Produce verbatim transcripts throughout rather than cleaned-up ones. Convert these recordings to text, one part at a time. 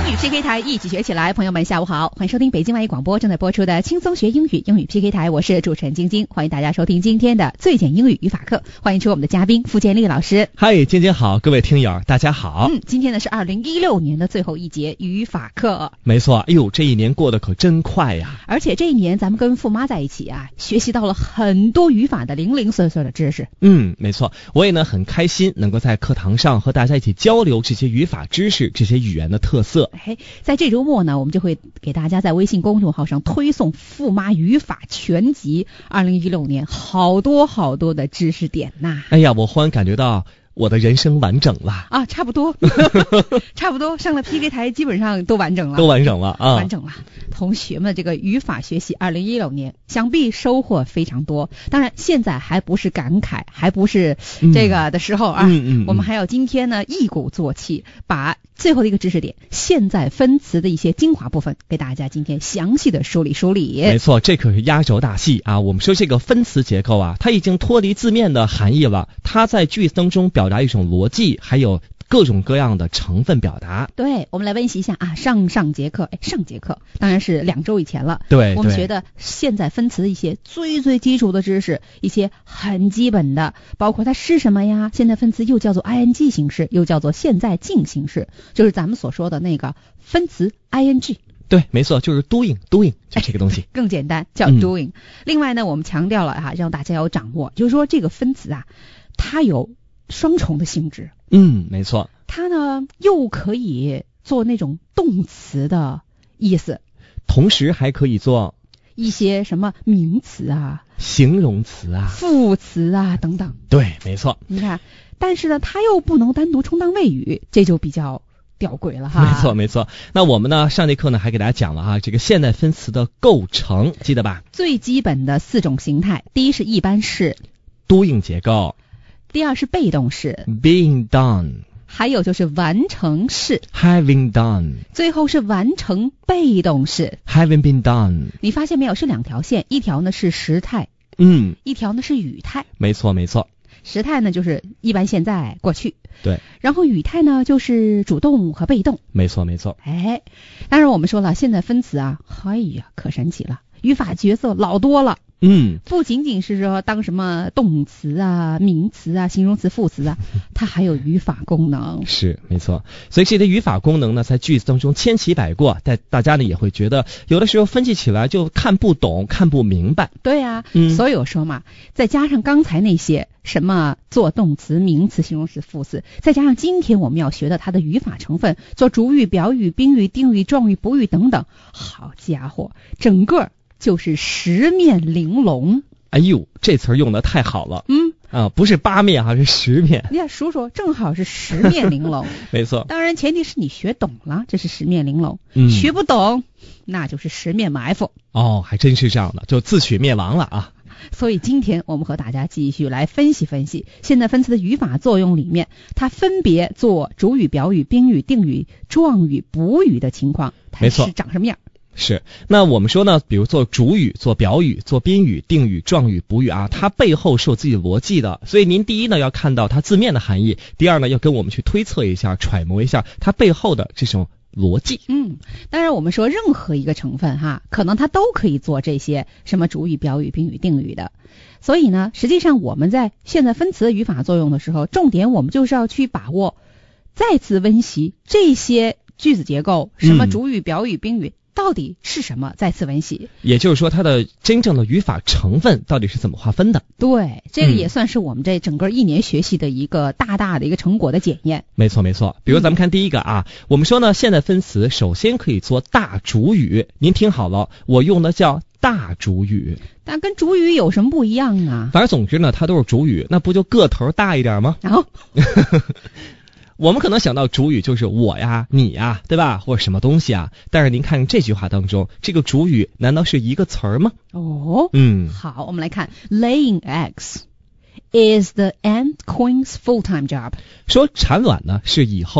英语 P K 台一起学起来，朋友们下午好，欢迎收听北京外语广播正在播出的轻松学英语英语 P K 台，我是主持人晶晶，欢迎大家收听今天的最简英语语法课，欢迎出我们的嘉宾傅建立老师。 嗨，晶晶好，各位听友大家好。 嗯，今天呢是二零一六年的最后一节语法课。 没错，哎呦，这一年过得可真快呀！ 而且这一年咱们跟傅妈在一起啊，学习到了很多语法的零零碎碎的知识。 嗯，没错，我也呢很开心能够在课堂上和大家一起交流这些语法知识，这些语言的特色。 哎，在这周末呢，我们就会给大家在微信公众号上推送傅妈语法全集二零一六年好多好多的知识点呐。 哎呀，我忽然感觉到我的人生完整了啊，差不多差不多上了 P K 台基本上都完整了， 都完整了啊， 完整了。同学们这个语法学习二零一六年想必收获非常多，当然现在还不是感慨，还不是这个的时候啊， 嗯嗯嗯、 我们还要今天呢一鼓作气，把最后的一个知识点现在分词的一些精华部分给大家今天详细的梳理梳理。 没错，这可是压轴大戏啊！我们说这个分词结构啊，它已经脱离字面的含义了，它在句子当中表达一种逻辑，还有各种各样的成分表达。 对，我们来温习一下啊，上上节课，哎，上节课当然是两周以前了。 对， 我们学的现在分词的一些最最基础的知识，一些很基本的，包括它是什么呀？现在分词又叫做 ing 形式，又叫做现在进形式，就是咱们所说的那个分词 ing。 对，没错，就是 doing doing 就这个东西， 更简单叫 doing、嗯。另外呢，我们强调了哈、啊，让大家要掌握，就是说这个分词啊，它有双重的性质。 嗯，没错。 它呢又可以做那种动词的意思， 同时还可以做一些什么名词啊、 形容词啊、 副词啊等等。 对，没错。 你看，但是呢，它又不能单独充当谓语，这就比较吊诡了哈。 没错没错。那我们呢上节课呢还给大家讲了哈这个现在分词的构成，记得吧？ 最基本的四种形态，第一是一般式 doing 结构， 第二是被动式 being done， 还有就是完成式 having done， 最后是完成被动式 having been done。 你发现没有，是两条线，一条呢是时态， 嗯， 一条呢是语态。 没错没错。 时态呢就是一般现在过去， 对， 然后语态呢就是主动和被动。 没错没错。 哎，当然我们说了，现在分词啊，哎呀可神奇了，语法角色老多了。 嗯， 不仅仅是说当什么动词啊、名词啊、形容词、副词啊，它还有语法功能。 是，没错。所以这些语法功能呢，在句子当中千奇百怪，但大家呢也会觉得有的时候分析起来就看不懂、看不明白。 对啊， 嗯， 所以我说嘛，再加上刚才那些什么做动词、名词、形容词、副词，再加上今天我们要学的它的语法成分，做主语、表语、宾语、定语、状语、补语等等，好家伙，整个就是十面玲珑。 哎呦，这词儿用的太好了。 嗯啊，不是八面还是十面？ 你看数数，正好是十面玲珑。 没错。 当然前提是你学懂了，这是十面玲珑。 嗯， 学不懂，那就是十面埋伏。 哦，还真是这样的，就自取灭亡了啊。 所以今天我们和大家继续来分析分析现在分词的语法作用里面，它分别做主语、表语、宾语、定语、状语、补语的情况，它是长什么样？ 是，那我们说呢，比如做主语、做表语、做宾语、定语、状语、补语啊，它背后是有自己逻辑的。所以您第一呢要看到它字面的含义，第二呢要跟我们去推测一下、揣摩一下它背后的这种逻辑。 嗯，当然我们说任何一个成分哈，可能它都可以做这些什么主语、表语、宾语、定语的。所以呢，实际上我们在现在分词的语法作用的时候，重点我们就是要去把握，再次温习这些句子结构，什么主语、表语、宾语。到底是什么？再次温习， 也就是说它的真正的语法成分到底是怎么划分的。 对，这个也算是我们这整个一年学习的一个大大的一个成果的检验。 没错没错。比如咱们看第一个啊、嗯、我们说呢现在分词首先可以做大主语，您听好了，我用的叫大主语。 但跟主语有什么不一样啊？ 反正总之呢它都是主语，那不就个头大一点吗？ 然后我们可能想到主语就是我呀、你呀，对吧？或者什么东西啊？但是您看这句话当中，这个主语难道是一个词儿吗？ 哦， 嗯， 好，我们来看 laying eggs is the ant queen's full-time job。 说产卵呢是以后的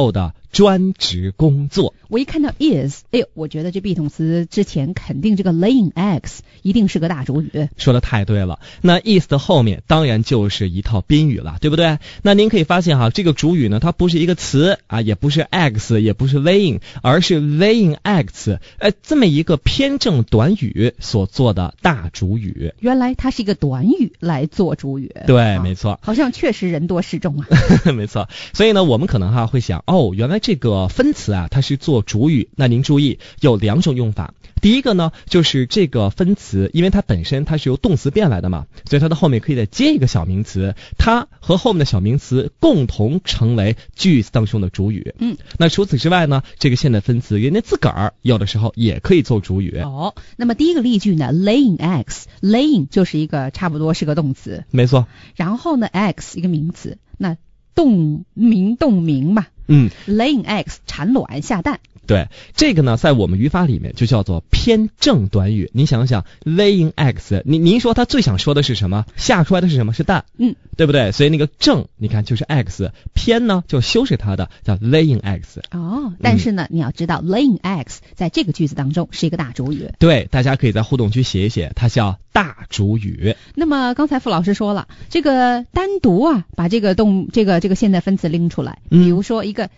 专职工作。 我一看到 is， 哎呦，我觉得这 be 动词之前肯定这个 laying eggs 一定是个大主语。 说的太对了，那 is 的后面当然就是一套宾语了，对不对？那您可以发现哈，这个主语呢，它不是一个词啊，也不是 eggs， 也不是 laying， 而是 laying eggs， 呃，这么一个偏正短语所做的大主语。 原来它是一个短语来做主语。 对， 啊、 没错， 好像确实人多势众啊。 没错，所以呢，我们可能哈会想，哦，原来这个分词啊，它是做主语。那您注意，有两种用法。第一个呢，就是这个分词，因为它本身它是由动词变来的嘛，所以它的后面可以再接一个小名词，它和后面的小名词共同成为句子当中的主语。 嗯， 那除此之外呢，这个现在分词人家自个儿有的时候也可以做主语。 哦，那么第一个例句呢 ，laying eggs，laying 就是一个差不多是个动词， 没错。 然后呢 eggs 一个名词，那动名动名嘛。 嗯 ，laying eggs 产卵下蛋。 对，这个呢，在我们语法里面就叫做偏正短语。您想想 ，laying eggs， 您您说他最想说的是什么？下出来的是什么？是蛋， 嗯， 对不对？所以那个正，你看就是 eggs， 偏呢就修饰它的，叫 laying eggs。 哦，但是呢，嗯、你要知道 laying eggs 在这个句子当中是一个大主语。 对，大家可以在互动区写一写，它叫大主语。 那么刚才傅老师说了，这个单独啊，把这个动这个这个现在分词拎出来，比如说一个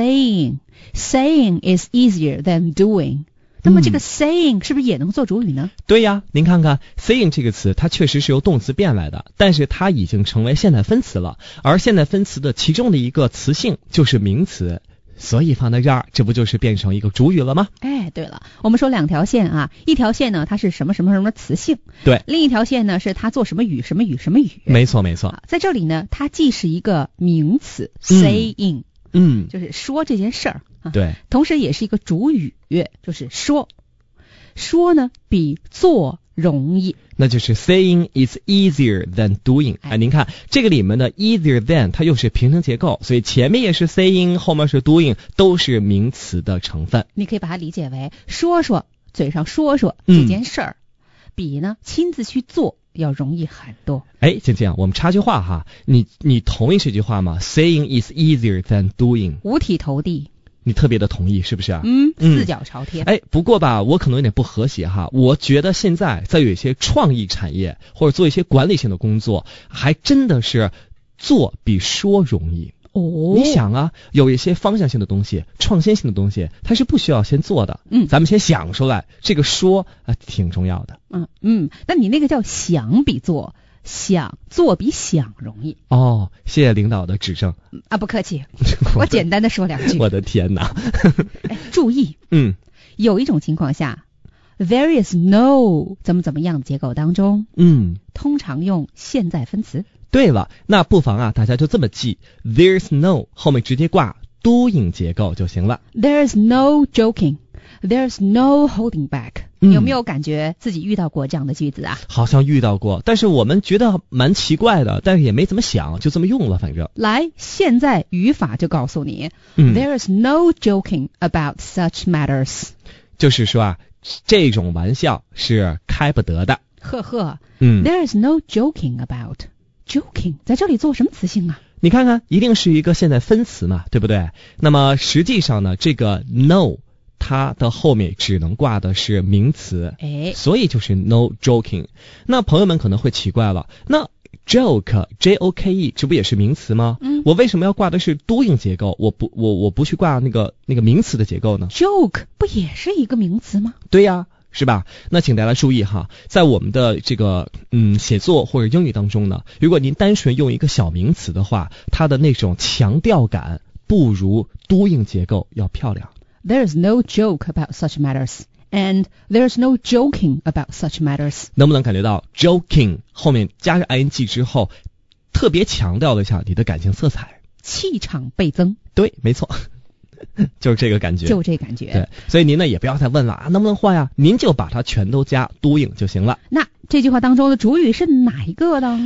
saying。Saying is easier than doing。那么这个 saying 是不是也能做主语呢？ 对呀，您看看 saying 这个词，它确实是由动词变来的，但是它已经成为现在分词了。而现在分词的其中的一个词性就是名词，所以放在这儿，这不就是变成一个主语了吗？ 哎，对了，我们说两条线啊，一条线呢它是什么什么什么词性， 对， 另一条线呢是它做什么语什么语什么语。 没错没错、 啊，在这里呢，它既是一个名词、嗯、saying， 嗯， 就是说这件事儿。 对， 同时也是一个主语，就是说，说呢比做容易， 那就是 saying is easier than doing。哎，您看这个里面的 easier than 它又是平衡结构，所以前面也是 saying， 后面是 doing， 都是名词的成分。 你可以把它理解为说说，嘴上说说这件事儿、嗯，比呢亲自去做要容易很多。 哎，静静，我们插句话哈，你你同意这句话吗？ Saying is easier than doing， 五体投地。 你特别的同意是不是啊？ 嗯，四脚朝天。 哎、嗯，不过吧，我可能有点不和谐哈。我觉得现在在有一些创意产业或者做一些管理性的工作，还真的是做比说容易。 哦， 你想啊，有一些方向性的东西、创新性的东西，它是不需要先做的。 嗯， 咱们先想出来，这个说啊挺重要的。 嗯嗯，那你那个叫想比做。想做比想容易哦，谢谢领导的指正啊，不客气，我简单的说两句。 我的天哪！ 哎，注意， 嗯， 有一种情况下 ，there is no 怎么怎么样的结构当中， 嗯， 通常用现在分词。 对了，那不妨啊，大家就这么记 ，there's no 后面直接挂 doing 结构就行了。 There's no joking。There's no holding back、嗯。有没有感觉自己遇到过这样的句子啊？ 好像遇到过，但是我们觉得蛮奇怪的，但是也没怎么想，就这么用了，反正。 来，现在语法就告诉你、 嗯、 ，There's no joking about such matters。 就是说啊，这种玩笑是开不得的。 呵呵， 嗯 ，There's no joking about joking， 在这里做什么词性啊？ 你看看，一定是一个现在分词嘛，对不对？那么实际上呢，这个 no。它的后面只能挂的是名词， 哎， 所以就是 no joking。那朋友们可能会奇怪了，那 joke J O K E 这不也是名词吗？ 嗯， 我为什么要挂的是 doing 结构？我不我我不去挂那个那个名词的结构呢 ？joke 不也是一个名词吗？ 对呀、啊，是吧？那请大家注意哈，在我们的这个嗯写作或者英语当中呢，如果您单纯用一个小名词的话，它的那种强调感不如 doing 结构要漂亮。 There's no joke about such matters, and there's no joking about such matters. 能不能感觉到 joking 后面加上 ing 之后，特别强调了一下你的感情色彩， 气场倍增。 对，没错，就是这个感觉， 就这感觉。 对，所以您呢也不要再问了啊，能不能换呀？您就把它全都加 doing 就行了。 那这句话当中的主语是哪一个呢？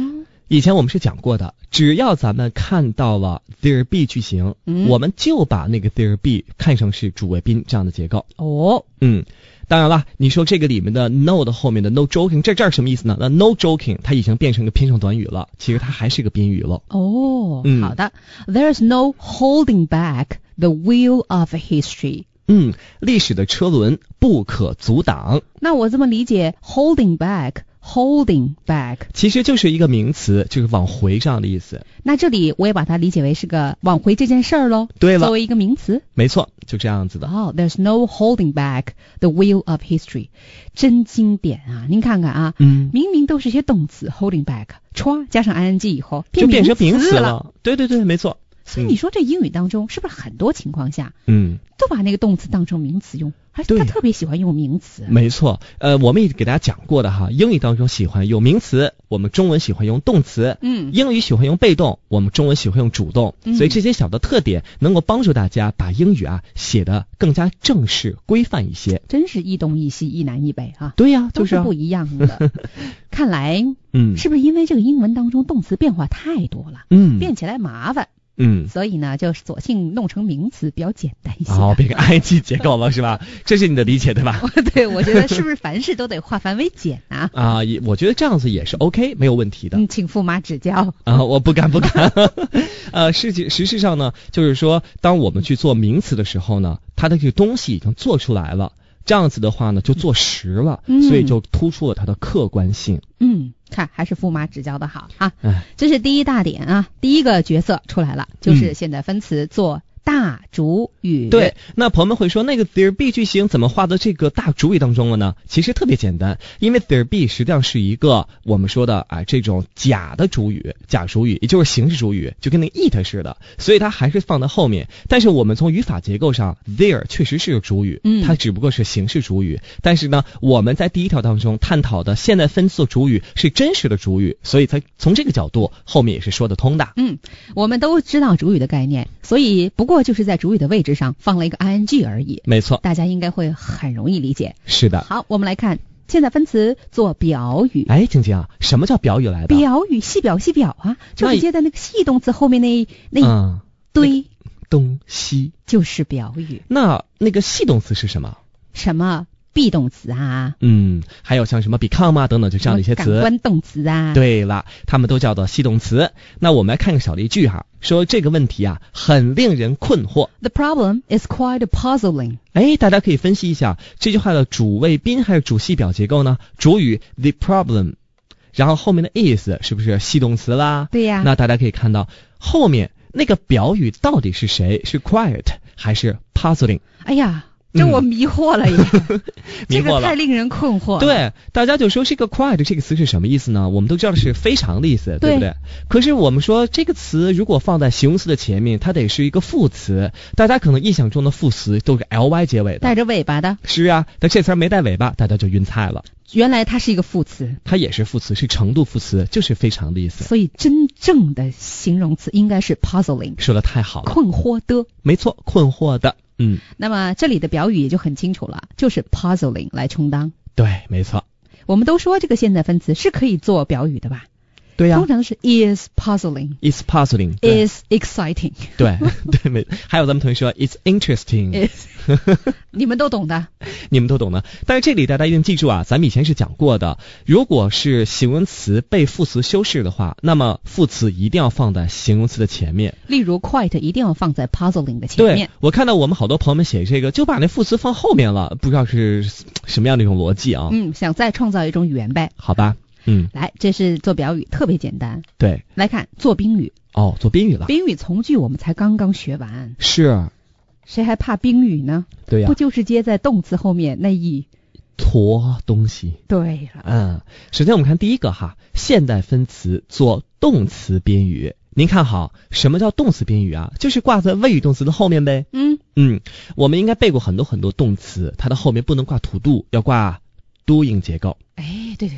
以前我们是讲过的，只要咱们看到了 there be 句型， 嗯， 我们就把那个 there be 看成是主谓宾这样的结构。 哦， 嗯，当然了，你说这个里面的 no 的后面的 no joking， 这这儿什么意思呢？那 no joking 它已经变成一个偏向短语了，其实它还是个宾语了。 哦， 嗯， 好的 ，There's no holding back the wheel of history。 嗯，历史的车轮不可阻挡。 那我这么理解 ，holding back。Holding back 其实就是一个名词，就是往回这样的意思。 那这里我也把它理解为是个往回这件事儿咯。 对了， 作为一个名词， 没错，就这样子的。 哦、oh, There's no holding back the wheel of history， 真经典啊！您看看啊， 嗯， 明明都是些动词 holding back， 歘加上 ing 以后就变成名词了。 了。对对对，没错。 所以你说这英语当中是不是很多情况下， 嗯， 都把那个动词当成名词用？还是他特别喜欢用名词？ 没错，呃，我们也给大家讲过的哈，英语当中喜欢用名词，我们中文喜欢用动词， 嗯， 英语喜欢用被动，我们中文喜欢用主动， 嗯、 所以这些小的特点能够帮助大家把英语啊写得更加正式规范一些。 真是一东一西，一南一北啊！ 对呀、啊， 都是不一样的。看来，嗯，是不是因为这个英文当中动词变化太多了， 嗯， 变起来麻烦？ 嗯， 所以呢，就索性弄成名词比较简单一些。 哦，变成 I G 结构了是吧？这是你的理解对吧？ 对，我觉得是不是凡事都得化繁为简啊？ 啊，也我觉得这样子也是 OK， 没有问题的。 嗯，请驸马指教。 啊，我不敢不敢。呃，实际实际上呢，就是说，当我们去做名词的时候呢，它的这个东西已经做出来了。这样子的话呢，就做实了， 嗯、 所以就突出了它的客观性。 嗯，看还是驸马指教的好啊。这是第一大点啊，第一个角色出来了，就是现在分词做大主语。 对，那朋友们会说，那个 there be 句型怎么画到这个大主语当中了呢？其实特别简单，因为 there be 实际上是一个我们说的啊、呃、这种假的主语，假主语，也就是形式主语，就跟那个 it 似的，所以它还是放在后面。但是我们从语法结构上 there 确实是个主语， 嗯， 它只不过是形式主语。但是呢，我们在第一条当中探讨的现在分词主语是真实的主语，所以它从这个角度后面也是说得通的。 嗯，我们都知道主语的概念，所以不过就是在主语的位置上放了一个 ing 而已。 没错， 大家应该会很容易理解。 是的。 好，我们来看现在分词做表语。 哎，静静啊，什么叫表语来的？ 表语，细表细表啊，就是接在那个系动词后面那那一堆、嗯、 东西， 就是表语。 那那个系动词是什么？ 什么be动词啊？ 嗯，还有像什么 become 啊等等，就这样的一些词。 感官动词啊。 对了，它们都叫做系动词。那我们来看个小例句哈，说这个问题啊很令人困惑。 The problem is quite puzzling。 哎，大家可以分析一下这句话的主谓宾还是主系表结构呢？主语 the problem， 然后后面的 is 是不是系动词啦？ 对呀。 那大家可以看到后面那个表语到底是谁？是 quiet 还是 puzzling？ 哎呀。这我迷惑了也， 嗯、 这个太令人困惑了。 对，大家就说这个 quiet 这个词是什么意思呢？我们都知道的是非常的意思， 对, 对不对？可是我们说这个词如果放在形容词的前面，它得是一个副词。大家可能印象中的副词都是 ly 结尾的， 带着尾巴的。 是啊，但这词没带尾巴，大家就晕菜了。 原来它是一个副词， 它也是副词，是程度副词，就是非常的意思。 所以真正的形容词应该是 puzzling。 说的太好了， 困惑的。 没错，困惑的。嗯， 那么这里的表语也就很清楚了，就是 puzzling 来充当。 对，没错。 我们都说这个现在分词是可以做表语的吧？ 对呀、啊， 通常是 is puzzling，is puzzling，is exciting。 对对，没。还有咱们同学说 it's interesting， 你们都懂的， 你们都懂的。但是这里大家一定记住啊，咱们以前是讲过的，如果是形容词被副词修饰的话，那么副词一定要放在形容词的前面。 例如 quite 一定要放在 puzzling 的前面。 对，我看到我们好多朋友们写这个，就把那副词放后面了，不知道是什么样的一种逻辑啊？ 嗯，想再创造一种语言呗。 好吧。嗯， 来，这是做表语，特别简单。 对， 来看做宾语。 哦，做宾语了。 宾语从句我们才刚刚学完。 是。 谁还怕宾语呢？ 对呀、啊， 不就是接在动词后面那一坨东西？ 对了。 嗯，首先我们看第一个哈，现代分词做动词宾语。您看好，什么叫动词宾语啊？就是挂在谓语动词的后面呗。 嗯嗯，我们应该背过很多很多动词，它的后面不能挂to do，要挂 doing 结构。 哎，对对对对对，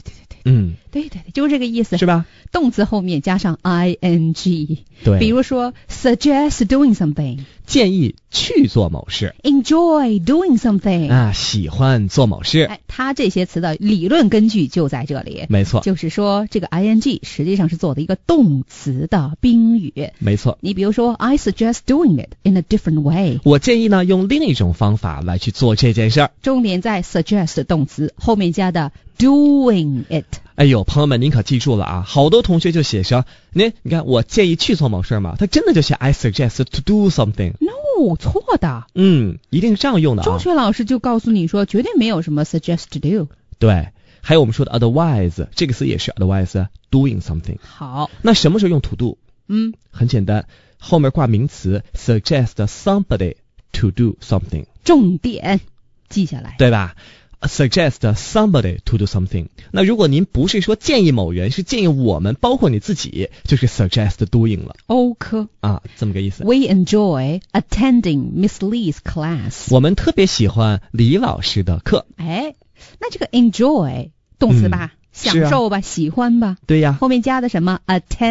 嗯， 对对对，就是这个意思， 是吧？ 动词后面加上 ing， 对， 比如说 suggest doing something， 建议去做某事 enjoy doing something， 啊，喜欢做某事。 哎，它这些词的理论根据就在这里， 没错， 就是说这个 ing 实际上是做的一个动词的宾语。 没错， 你比如说 I suggest doing it in a different way， 我建议呢用另一种方法来去做这件事儿。 重点在 suggest 动词后面加的 doing it。 哎呦，朋友们，您可记住了啊！好多同学就写上，您你看，我建议去做某事嘛，他真的就写 I suggest to do something。No， 错的。 嗯，一定是这样用的啊。 中学老师就告诉你说，绝对没有什么 suggest to do。 对，还有我们说的 otherwise， 这个词也是 otherwise doing something。 好， 那什么时候用 to do？ 嗯，很简单，后面挂名词 suggest somebody to do something。 重点记下来， 对吧？Suggest somebody to do something。那如果您不是说建议某人，是建议我们，包括你自己，就是 suggest doing 了。 OK 啊，这么个意思。 We enjoy attending Miss Lee's class。 我们特别喜欢李老师的课。 哎，那这个 enjoy 动词吧， 嗯、 享受吧、啊，喜欢吧。 对呀。 后面加的什么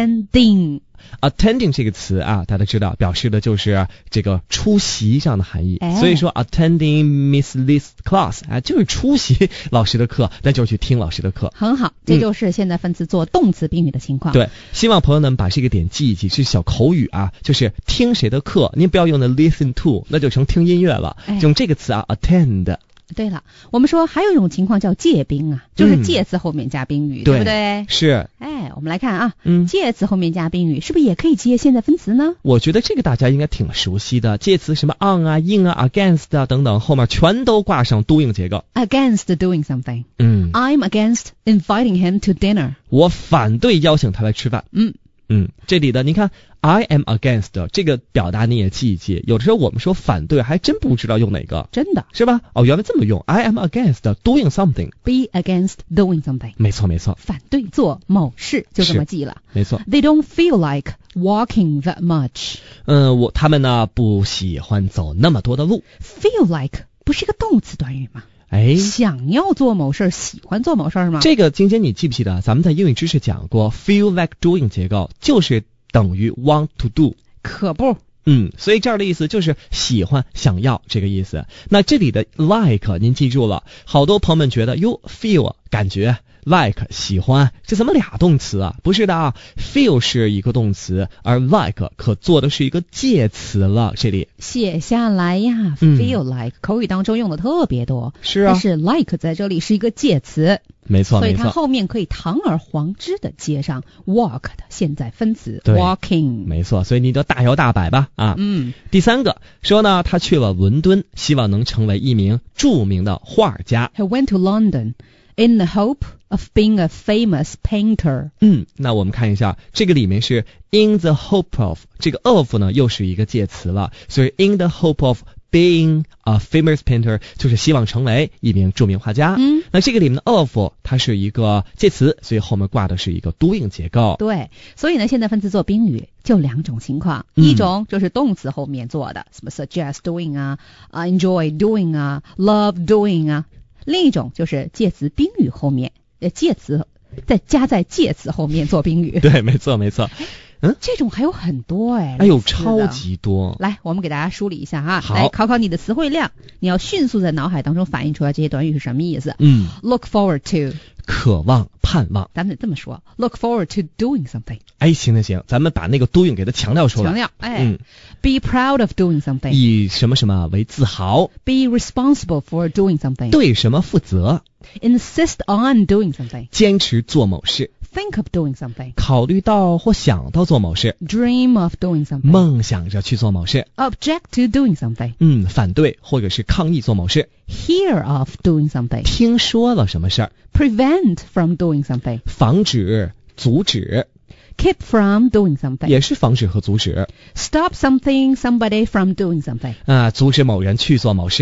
attending。attending 这个词啊，大家知道表示的就是这个出席这样的含义， 哎、 所以说 attending Miss Lee's class 啊，就是出席老师的课，那就是去听老师的课。 很好，这就是现在分词做动词宾语的情况。 嗯、对，希望朋友们把这个点记一记，是小口语啊，就是听谁的课，您不要用的 listen to， 那就成听音乐了，哎、用这个词啊 attend。 对了，我们说还有一种情况叫介宾啊，就是介词后面加宾语，嗯、对不对？ 是。 哎，我们来看啊， 嗯， 介词后面加宾语是不是也可以接现在分词呢？ 我觉得这个大家应该挺熟悉的，介词什么 on 啊、in 啊、against 啊等等，后面全都挂上 doing 结构。 Against doing something， 嗯 ，I'm against inviting him to dinner。 我反对邀请他来吃饭。 嗯。 嗯，这里的你看 I am against 这个表达你也记一记，有的时候我们说反对还真不知道用哪个， 真的是吧？哦，原来这么用 I am against doing something， be against doing something， 没错没错， 反对做某事，就这么记了， 没错。 They don't feel like walking that much。 嗯，我他们呢不喜欢走那么多的路。 Feel like 不是个动词短语吗？ 哎， 想要做某事，喜欢做某事吗？ 这个晶晶你记不记得咱们在英语知识讲过 feel like doing 结构就是等于 want to do。 可不， 嗯，所以这样的意思就是喜欢想要这个意思。那这里的 like 您记住了，好多朋友们觉得哟 feel 感觉like 喜欢，这怎么俩动词啊？不是的啊 ，feel 是一个动词，而 like 可做的是一个介词了。这里写下来呀、嗯、，feel like 口语当中用的特别多， 是啊， 但是 like 在这里是一个介词， 没错， 所以它后面可以堂而皇之的接上 walk 的现在分词 walking， 没错，所以你就大摇大摆吧啊。 嗯， 第三个说呢，他去了伦敦，希望能成为一名著名的画家。 He went to London in the hope of being a famous painter。 嗯，那我们看一下，这个里面是 in the hope of， 这个 of 呢又是一个介词了，所以 in the hope of being a famous painter 就是希望成为一名著名画家。 嗯， 那这个里面的 of 它是一个介词，所以后面挂的是一个 doing 结构。 对，所以呢现在分词做宾语就两种情况、 嗯、 一种就是动词后面做的，什么 suggest doing 啊、uh, enjoy doing 啊、love doing 啊，另一种就是介词宾语后面呃介词再加在介词后面做宾语。 对，没错没错。嗯， 这种还有很多哎， 哎呦，超级多。 来，我们给大家梳理一下哈， 好， 来考考你的词汇量，你要迅速在脑海当中反映出来这些短语是什么意思。 嗯 ，look forward to， 渴望、盼望。 咱们得这么说 ，look forward to doing something。 哎，行行行，咱们把那个 doing 给它强调出来。 强调，哎， 嗯 ，be proud of doing something， 以什么什么为自豪。 be responsible for doing something， 对什么负责。 insist on doing something， 坚持做某事。 think of doing something， 考虑到或想到做某事。 dream of doing something， 梦想着去做某事。 object to doing something， 嗯，反对或者是抗议做某事。 hear of doing something， 听说了什么事儿。 prevent from doing something， 防止、阻止。 keep from doing something， 也是防止和阻止。 stop something somebody from doing something， 啊，阻止某人去做某事。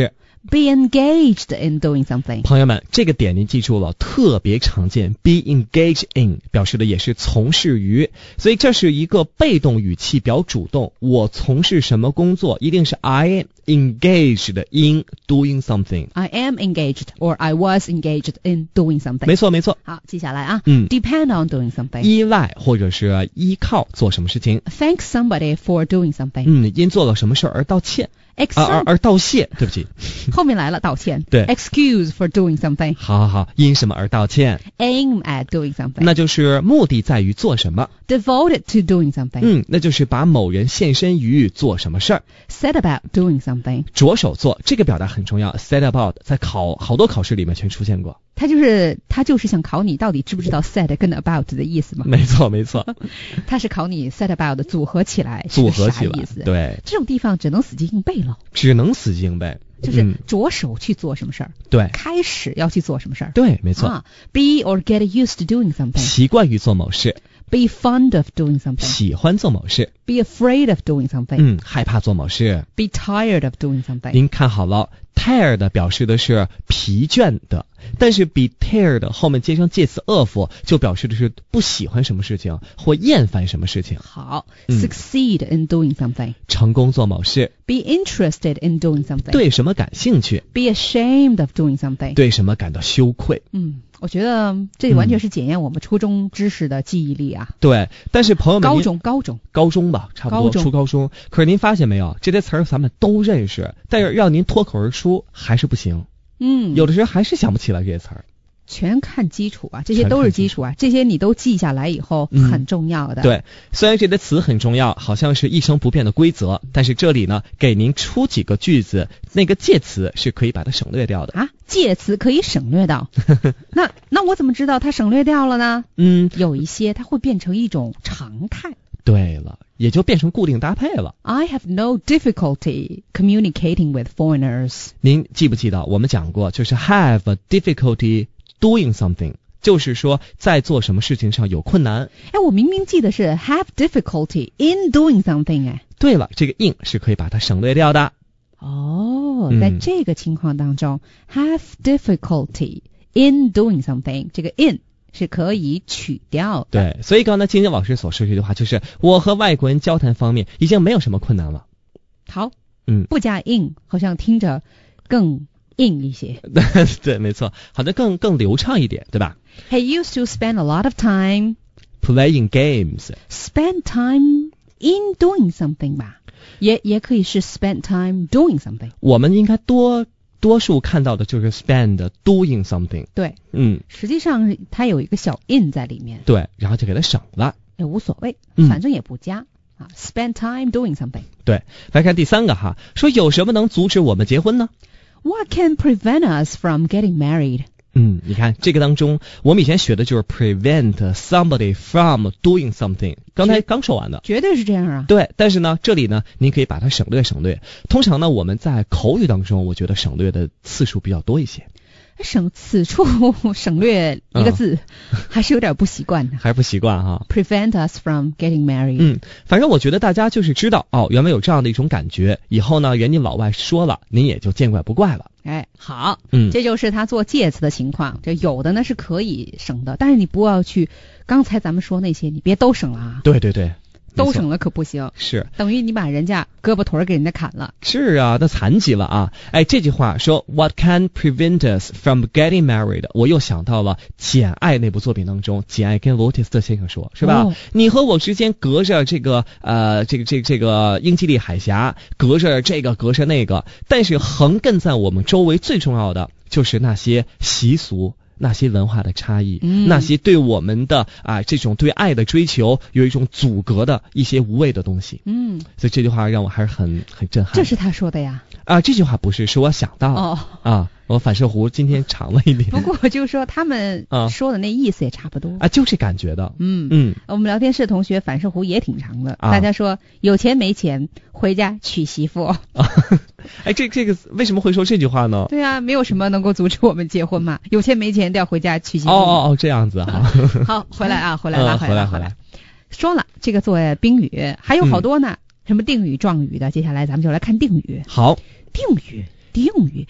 be engaged in doing something。 朋友们，这个点您记住了，特别常见 be engaged in 表示的也是从事于，所以这是一个被动语气表主动，我从事什么工作一定是 I am engaged in doing something。 I am engaged or I was engaged in doing something。 没错没错。 好，记下来啊。 嗯 depend on doing something。 依赖或者是依靠做什么事情。 Thank somebody for doing something。 嗯，因做了什么事而道歉。而 Exam 而而道谢，对不起。 后面来了道歉。 对 Excuse for doing something。 好好好，因什么而道歉？ Aim at doing something。 那就是目的在于做什么。 Devoted to doing something。 嗯，那就是把某人献身于做什么事儿。 Set about doing something。 着手做，这个表达很重要。set about 在考好多考试里面全出现过。 他就是他就是想考你到底知不知道 set 跟 about 的意思嘛？ 没错没错。 他是考你 set about 组合起来组合起来是啥意思？ 对， 这种地方只能死记硬背了， 只能死记硬背。 就是嗯着手去做什么事儿， 对开始要去做什么事儿。 对，没错。 啊，be or get used to doing something。 习惯于做某事， Be fond of doing something。 喜欢做某事， Be afraid of doing something。 嗯，害怕做某事。 Be tired of doing something。 您看好了 ，tired 表示的是疲倦的，但是 be tired 后面接上介词 of 就表示的是不喜欢什么事情或厌烦什么事情。 好， 嗯 succeed in doing something。 成功做某事， Be interested in doing something。 对什么感兴趣， Be ashamed of doing something。 对什么感到羞愧。 嗯，我觉得这完全是检验我们初中知识的记忆力啊。 对，但是朋友们， 高您中高中高中吧，差不多高中初高中。可是您发现没有，这些词儿咱们都认识，但是让您脱口而出还是不行。 嗯， 有的时候还是想不起来这些词儿。 全看基础啊，这些都是基础啊，这些你都记下来以后、 嗯、 很重要的。 对，虽然这些词很重要，好像是一成不变的规则，但是这里呢，给您出几个句子，那个介词是可以把它省略掉的啊，介词可以省略掉。那那我怎么知道它省略掉了呢？ 嗯， 有一些它会变成一种常态。 对了，也就变成固定搭配了。 I have no difficulty communicating with foreigners。 您记不记得我们讲过，就是 have a difficulty doing something， 就是说在做什么事情上有困难。 哎，我明明记得是 have difficulty in doing something。 哎， 对了，这个 in 是可以把它省略掉的。 哦， 嗯在这个情况当中、have difficulty in doing something， 这个 in是可以取掉的。 对，所以刚才金晶老师所说这句话，就是我和外国人交谈方面已经没有什么困难了。 好， 嗯， 不加 in 好像听着更硬一些。 对，没错，好像更更流畅一点，对吧？ He used to spend a lot of time Playing games， spend time in doing something 吧，也也可以是 spend time doing something。 我们应该多多数看到的就是 spend doing something。 对， 嗯， 实际上它有一个小 in 在里面， 对，然后就给它省了。 也无所谓， 嗯反正也不加、啊。Spend time doing something。 对，来看第三个哈，说有什么能阻止我们结婚呢？ What can prevent us from getting married？ 嗯，你看这个当中，我们以前学的就是 prevent somebody from doing something， 刚才刚说完的。 绝对是这样啊。 对，但是呢，这里呢，您可以把它省略省略。通常呢，我们在口语当中，我觉得省略的次数比较多一些。 省此处省略一个字、嗯、还是有点不习惯的， 还是不习惯哈。 Prevent us from getting married。 嗯，反正我觉得大家就是知道哦，原来有这样的一种感觉，以后呢，人家老外说了，您也就见怪不怪了。 哎，好， 嗯， 这就是他做介词的情况。这有的呢是可以省的，但是你不要去刚才咱们说那些，你别都省了啊。 对对对。 都省了可不行， 是等于你把人家胳膊腿给人家砍了。 是啊，那残疾了啊！哎，这句话说 What can prevent us from getting married？ 我又想到了《简爱》那部作品当中，简爱跟罗切斯特先生说，是吧？哦、你和我之间隔着这个呃，这个这个这个英吉利海峡，隔着这个隔着那个，但是横亘在我们周围最重要的就是那些习俗。那些文化的差异、嗯、那些对我们的啊这种对爱的追求有一种阻隔的一些无谓的东西。嗯，所以这句话让我还是很很震撼。 这是他说的呀？ 啊，这句话不是，是我想到的。哦啊，我反射弧今天长了一点。 不过就是说他们说的那意思也差不多啊，就这感觉的。 嗯嗯，我们聊天室同学反射弧也挺长的，啊、大家说有钱没钱回家娶媳妇。啊哎，这这个为什么会说这句话呢？ 对啊，没有什么能够阻止我们结婚嘛，有钱没钱都要回家娶媳妇。 哦哦哦，这样子哈。 好，回来啊，回来拉回来、 嗯、回来回来。 说了这个做宾语还有好多呢、嗯，什么定语、状语的，接下来咱们就来看定语。 好， 定语，定语，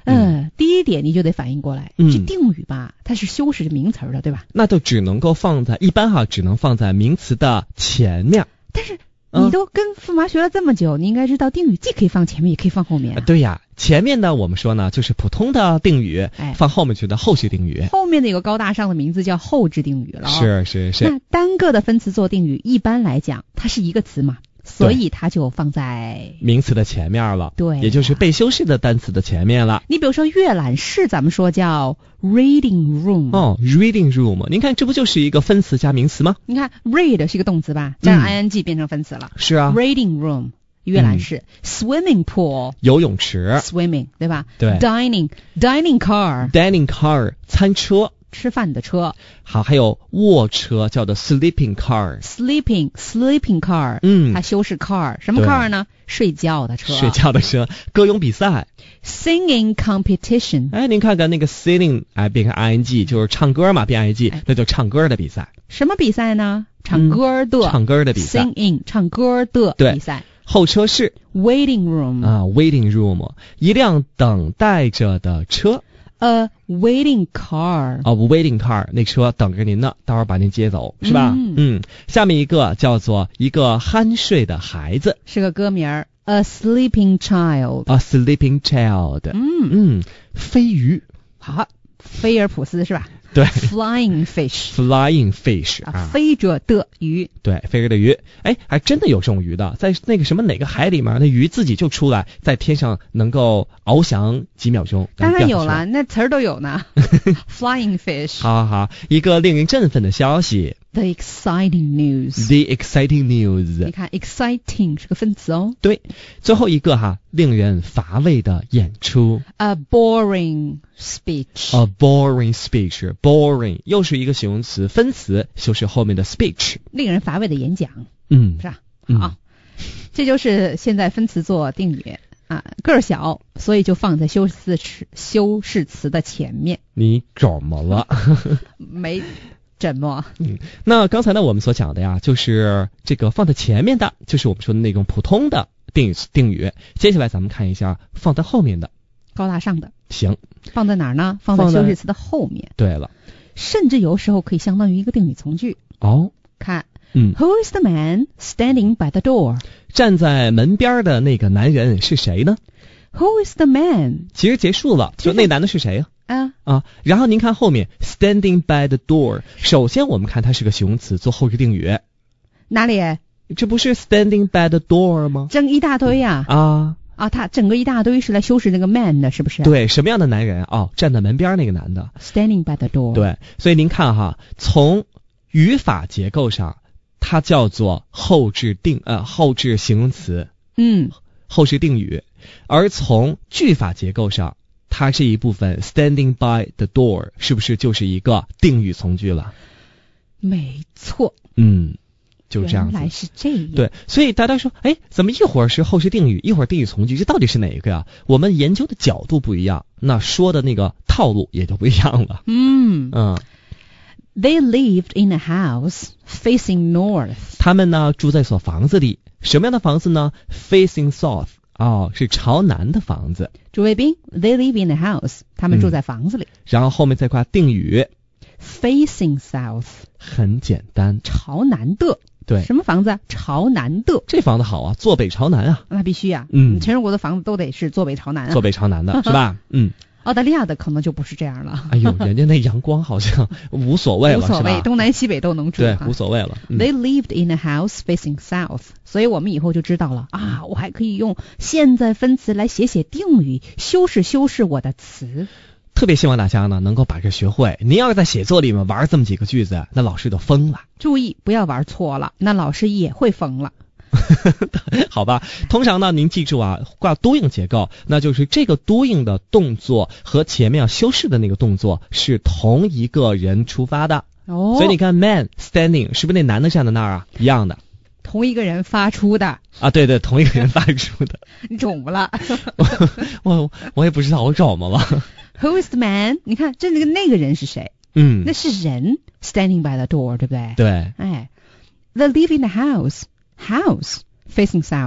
嗯，第一点你就得反应过来， 嗯这定语吧，它是修饰名词的，对吧？ 那就只能够放在一般哈，只能放在名词的前面。 但是你都跟驸马学了这么久，你应该知道定语既可以放前面，也可以放后面、啊呃。对呀，前面呢我们说呢就是普通的定语， 哎， 放后面去的后续定语。 后面的有个高大上的名字叫后置定语了、哦。 是是是。 那单个的分词做定语，一般来讲它是一个词嘛，所以它就放在名词的前面了。 对， 也就是被修饰的单词的前面了。 你比如说阅览室，咱们说叫 reading room。 哦 ，reading room， 您看这不就是一个分词加名词吗？ 你看 read 是一个动词吧，加上 ing 变成分词了。 是啊。 reading room。阅览室、嗯、swimming pool 游泳池 swimming 对吧？ 对。 dining dining car dining car 餐车， 吃饭的车。 好，还有卧车叫做 sleeping car sleeping sleeping car 嗯， 它修饰 car 什么 car 呢？睡觉的车。 睡觉的车。歌咏比赛 singing competition 哎，您看看那个 singing 哎变成 ing 就是唱歌嘛，变 ing、哎、那就唱歌的比赛。 什么比赛呢？唱歌的、 嗯、唱歌的比赛 singing 唱歌的比赛。 候车室 waiting room 啊 waiting room 一辆等待着的车。 呃、uh, waiting car 哦、uh, waiting car 那车等着您呢，待会儿把您接走是吧？ 嗯嗯，下面一个叫做一个酣睡的孩子， 是个歌名儿 A sleeping child A sleeping child 嗯嗯，飞鱼。 好，菲尔普斯是吧？ 对 Flying fish Flying fish 啊，飞着的鱼。 对，飞着的鱼。哎，还真的有这种鱼的，在那个什么哪个海里面，那鱼自己就出来，在天上能够翱翔几秒钟。 当然有了，那词儿都有呢。Flying fish 好好好，一个令人振奋的消息。 The exciting news The exciting news 你看 exciting 是个分词哦。 对，最后一个哈，令人乏味的演出。 A boring speech A boring speech Boring 又是一个形容词分词修饰后面的 speech 令人乏味的演讲。 嗯， 是吧？ 嗯、 好，这就是现在分词做定语啊，个儿小，所以就放在修饰词修饰词的前面。 你怎么了？ 没怎么。 嗯，那刚才呢我们所讲的呀，就是这个放在前面的，就是我们说的那种普通的定语定语。接下来咱们看一下放在后面的， 高大上的。 行， 放在哪儿呢？放在修饰词的后面。 对了， 甚至有时候可以相当于一个定语从句。 哦， 看， 嗯 ，Who is the man standing by the door？ 站在门边的那个男人是谁呢？ Who is the man？ 其实结束了，就那男的是谁呀？ 啊啊，然后您看后面 standing by the door， 首先我们看它是个形容词做后置定语。 哪里？ 这不是 standing by the door 吗？ 整一大堆呀！ 啊啊，它整个一大堆是来修饰那个 man 的，是不是？ 对，什么样的男人？哦，站在门边那个男的 standing by the door。 对，所以您看哈，从语法结构上它叫做后置定呃后置形容词， 嗯， 后置定语。而从句法结构上，它这一部分 standing by the door 是不是就是一个定语从句了？ 没错。 嗯，就这样子。 原来是这样。 对，所以大家说，哎，怎么一会儿是后置定语，一会儿定语从句，这到底是哪一个呀？我们研究的角度不一样，那说的那个套路也就不一样了。 嗯嗯。 They lived in a house facing north。 他们呢住在所房子里，什么样的房子呢？ Facing south， 哦，是朝南的房子。 主谓宾 They live in a house， 他们住在房子里。 嗯、然后后面再挂定语 Facing south， 很简单， 朝南的。 对， 什么房子？朝南的。 这房子好啊，坐北朝南啊。 那必须啊， 嗯， 全中国的房子都得是坐北朝南啊。 坐北朝南的是吧？嗯。 澳大利亚的可能就不是这样了。 哎呦，人家那阳光好像无所谓了， 无所谓， 是吧？ 东南西北都能住。 对，无所谓了。 嗯、They lived in a house facing south， 所以我们以后就知道了啊，我还可以用现在分词来写写定语，修饰修饰我的词。 特别希望大家呢能够把这学会。您要是在写作里面玩这么几个句子，那老师就疯了。 注意不要玩错了，那老师也会疯了。 好吧，通常呢您记住啊，挂 doing 结构，那就是这个 doing 的动作和前面要修饰的那个动作是同一个人出发的。 哦， 所以你看 man standing 是不是那男的站在那儿啊？一样的， 同一个人发出的啊，对对，同一个人发出的。 你肿么了？ 我我也不知道我肿么了。 Who is the man？ 你看这那个那个人是谁？ 嗯， 那是人 standing by the door， 对不对？ 对。 哎 ，They live in the house，house facing south，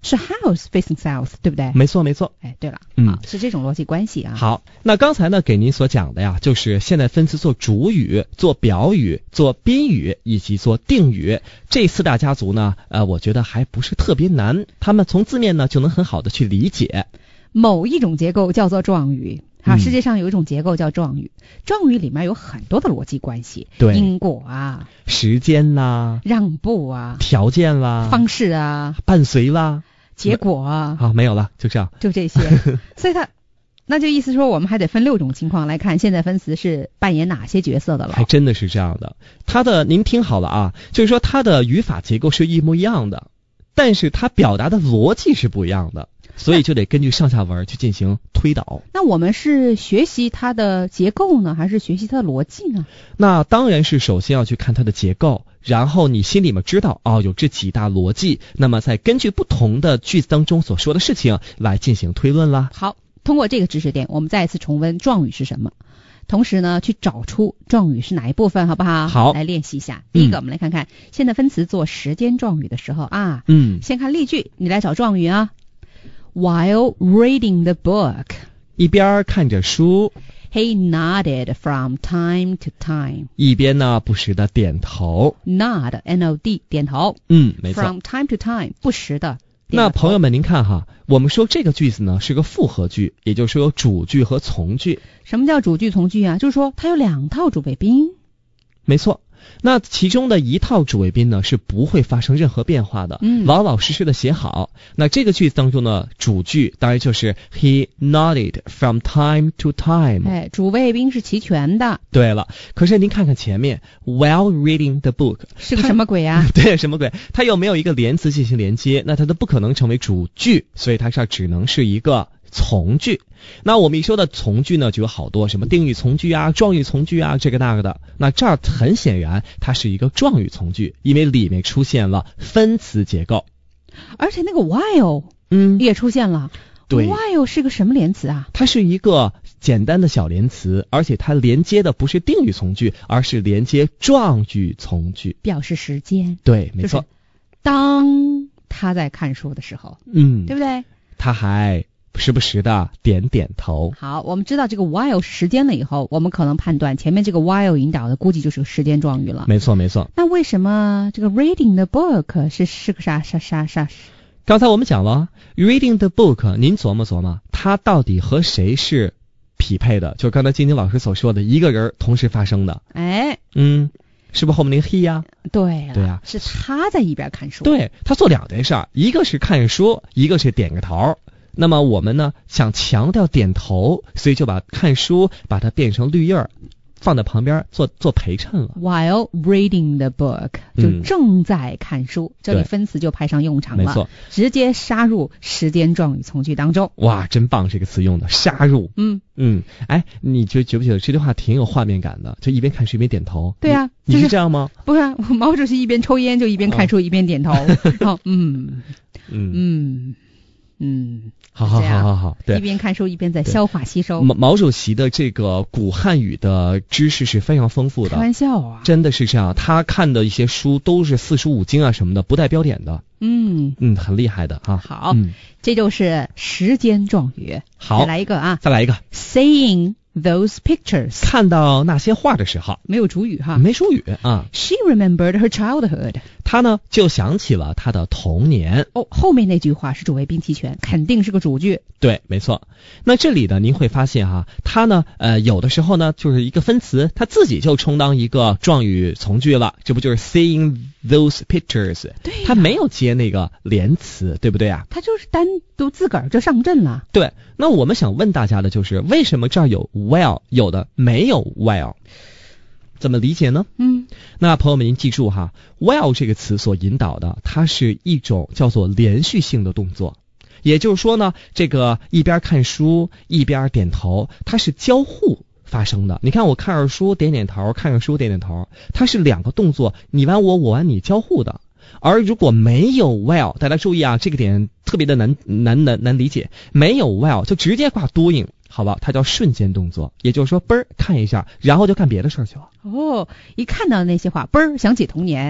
是 house facing south， 对不对？ 没错没错。 哎，对了， 嗯啊，是这种逻辑关系啊。 好，那刚才呢给您所讲的呀，就是现在分词做主语、做表语、做宾语以及做定语这四大家族呢，呃，我觉得还不是特别难，他们从字面呢就能很好的去理解。 某一种结构叫做状语。啊， 嗯世界上有一种结构叫状语，状语里面有很多的逻辑关系， 对， 因果啊， 时间啦， 让步啊， 条件啦， 方式啊， 伴随啦， 结果啊， 好，没有了，就这样， 就这些。所以它，那就意思说，我们还得分六种情况来看现在分词是扮演哪些角色的了。 还真的是这样的。它的，您听好了啊，就是说它的语法结构是一模一样的，但是它表达的逻辑是不一样的。所以就得根据上下文去进行推导。 那我们是学习它的结构呢，还是学习它的逻辑呢？ 那当然是首先要去看它的结构，然后你心里面知道哦，有这几大逻辑，那么再根据不同的句子当中所说的事情来进行推论啦。 好，通过这个知识点，我们再一次重温状语是什么，同时呢，去找出状语是哪一部分，好不好？ 好， 来练习一下。第一个，嗯、我们来看看现在分词做时间状语的时候啊， 嗯， 先看例句，你来找状语啊。While reading the book， 一边看着书 ，He nodded from time to time， 一边呢不时的点头 ，nod N O D 点头， 嗯，没错 ，from time to time 不时的。 那朋友们，您看哈，我们说这个句子呢是个复合句，也就是说有主句和从句。 什么叫主句从句啊？就是说它有两套主谓宾。 没错。那其中的一套主谓宾呢是不会发生任何变化的， 嗯， 老老实实的写好。那这个句子当中呢，主句当然就是 He nodded from time to time， 哎，主谓宾是齐全的。 对了，可是您看看前面 While reading the book 是个什么鬼啊？ 对，什么鬼？它又没有一个连词进行连接，那它都不可能成为主句，所以它这只能是一个从句。那我们一说的从句呢，就有好多什么定语从句啊、状语从句啊，这个那个的。那这儿很显然它是一个状语从句，因为里面出现了分词结构， 而且那个 while 嗯也出现了。 对 ，while 是个什么连词啊？ 它是一个简单的小连词，而且它连接的不是定语从句，而是连接状语从句， 表示时间。 对，没错。 就是、当他在看书的时候， 嗯， 对不对？ 他还时不时的点点头。 好，我们知道这个 while 是时间了以后，我们可能判断前面这个 while 引导的估计就是个时间状语了。 没错没错。 那为什么这个 reading the book 是是个啥啥啥啥？ 刚才我们讲了 reading the book， 您琢磨琢磨，它到底和谁是匹配的？就刚才晶晶老师所说的一个人同时发生的。 哎， 嗯，是不是后面那个 he 呀、 啊？对了， 对呀、啊， 是他在一边看书。 对，他做两件事儿，一个是看书，一个是点个头。那么我们呢想强调点头，所以就把看书把它变成绿印儿，放在旁边做做陪衬了。 While reading the book， 就正在看书，嗯、这里分词就派上用场了， 没错， 直接杀入时间状语从句当中。 哇，真棒，这个词用的杀入。 嗯嗯，哎，你觉觉不觉得这句话挺有画面感的？就一边看书一边点头。 对啊， 你、就是、你是这样吗？ 不是、啊，毛主席一边抽烟就一边看书、哦、一边点头，然后嗯嗯嗯嗯。 好好好好好，对， 一边看书一边在消化吸收。 毛毛主席的这个古汉语的知识是非常丰富的， 开玩笑啊， 真的是这样。他看的一些书都是四书五经啊什么的，不带标点的。 嗯嗯，很厉害的啊。 好， 嗯， 这就是时间状语。 好， 再来一个啊， 再来一个 ，Seeing those pictures， 看到那些画的时候， 没有主语哈， 没主语啊。 She remembered her childhood， 她呢就想起了她的童年。 哦，后面那句话是主谓宾齐全，肯定是个主句。 对，没错。那这里呢，您会发现哈，它呢，呃，有的时候呢，就是一个分词，它自己就充当一个状语从句了，这不就是 seeing those pictures？ 对、啊， 它没有接那个连词，对不对啊？ 它就是单独自个儿就上阵了。 对。那我们想问大家的就是，为什么这儿有 while， 有的没有 while？ 怎么理解呢？ 嗯， 那朋友们您记住哈 ，while 这个词所引导的，它是一种叫做连续性的动作。也就是说呢，这个一边看书一边点头，它是交互发生的。你看我看着书点点头，看着书点点头，它是两个动作，你玩我，我玩你，交互的。而如果没有 while， 大家注意啊，这个点特别的难难难难理解。没有 while 就直接挂 doing， 好吧？它叫瞬间动作，也就是说嘣儿看一下，然后就干别的事儿去了。 哦，一看到那些话，嘣儿想起童年。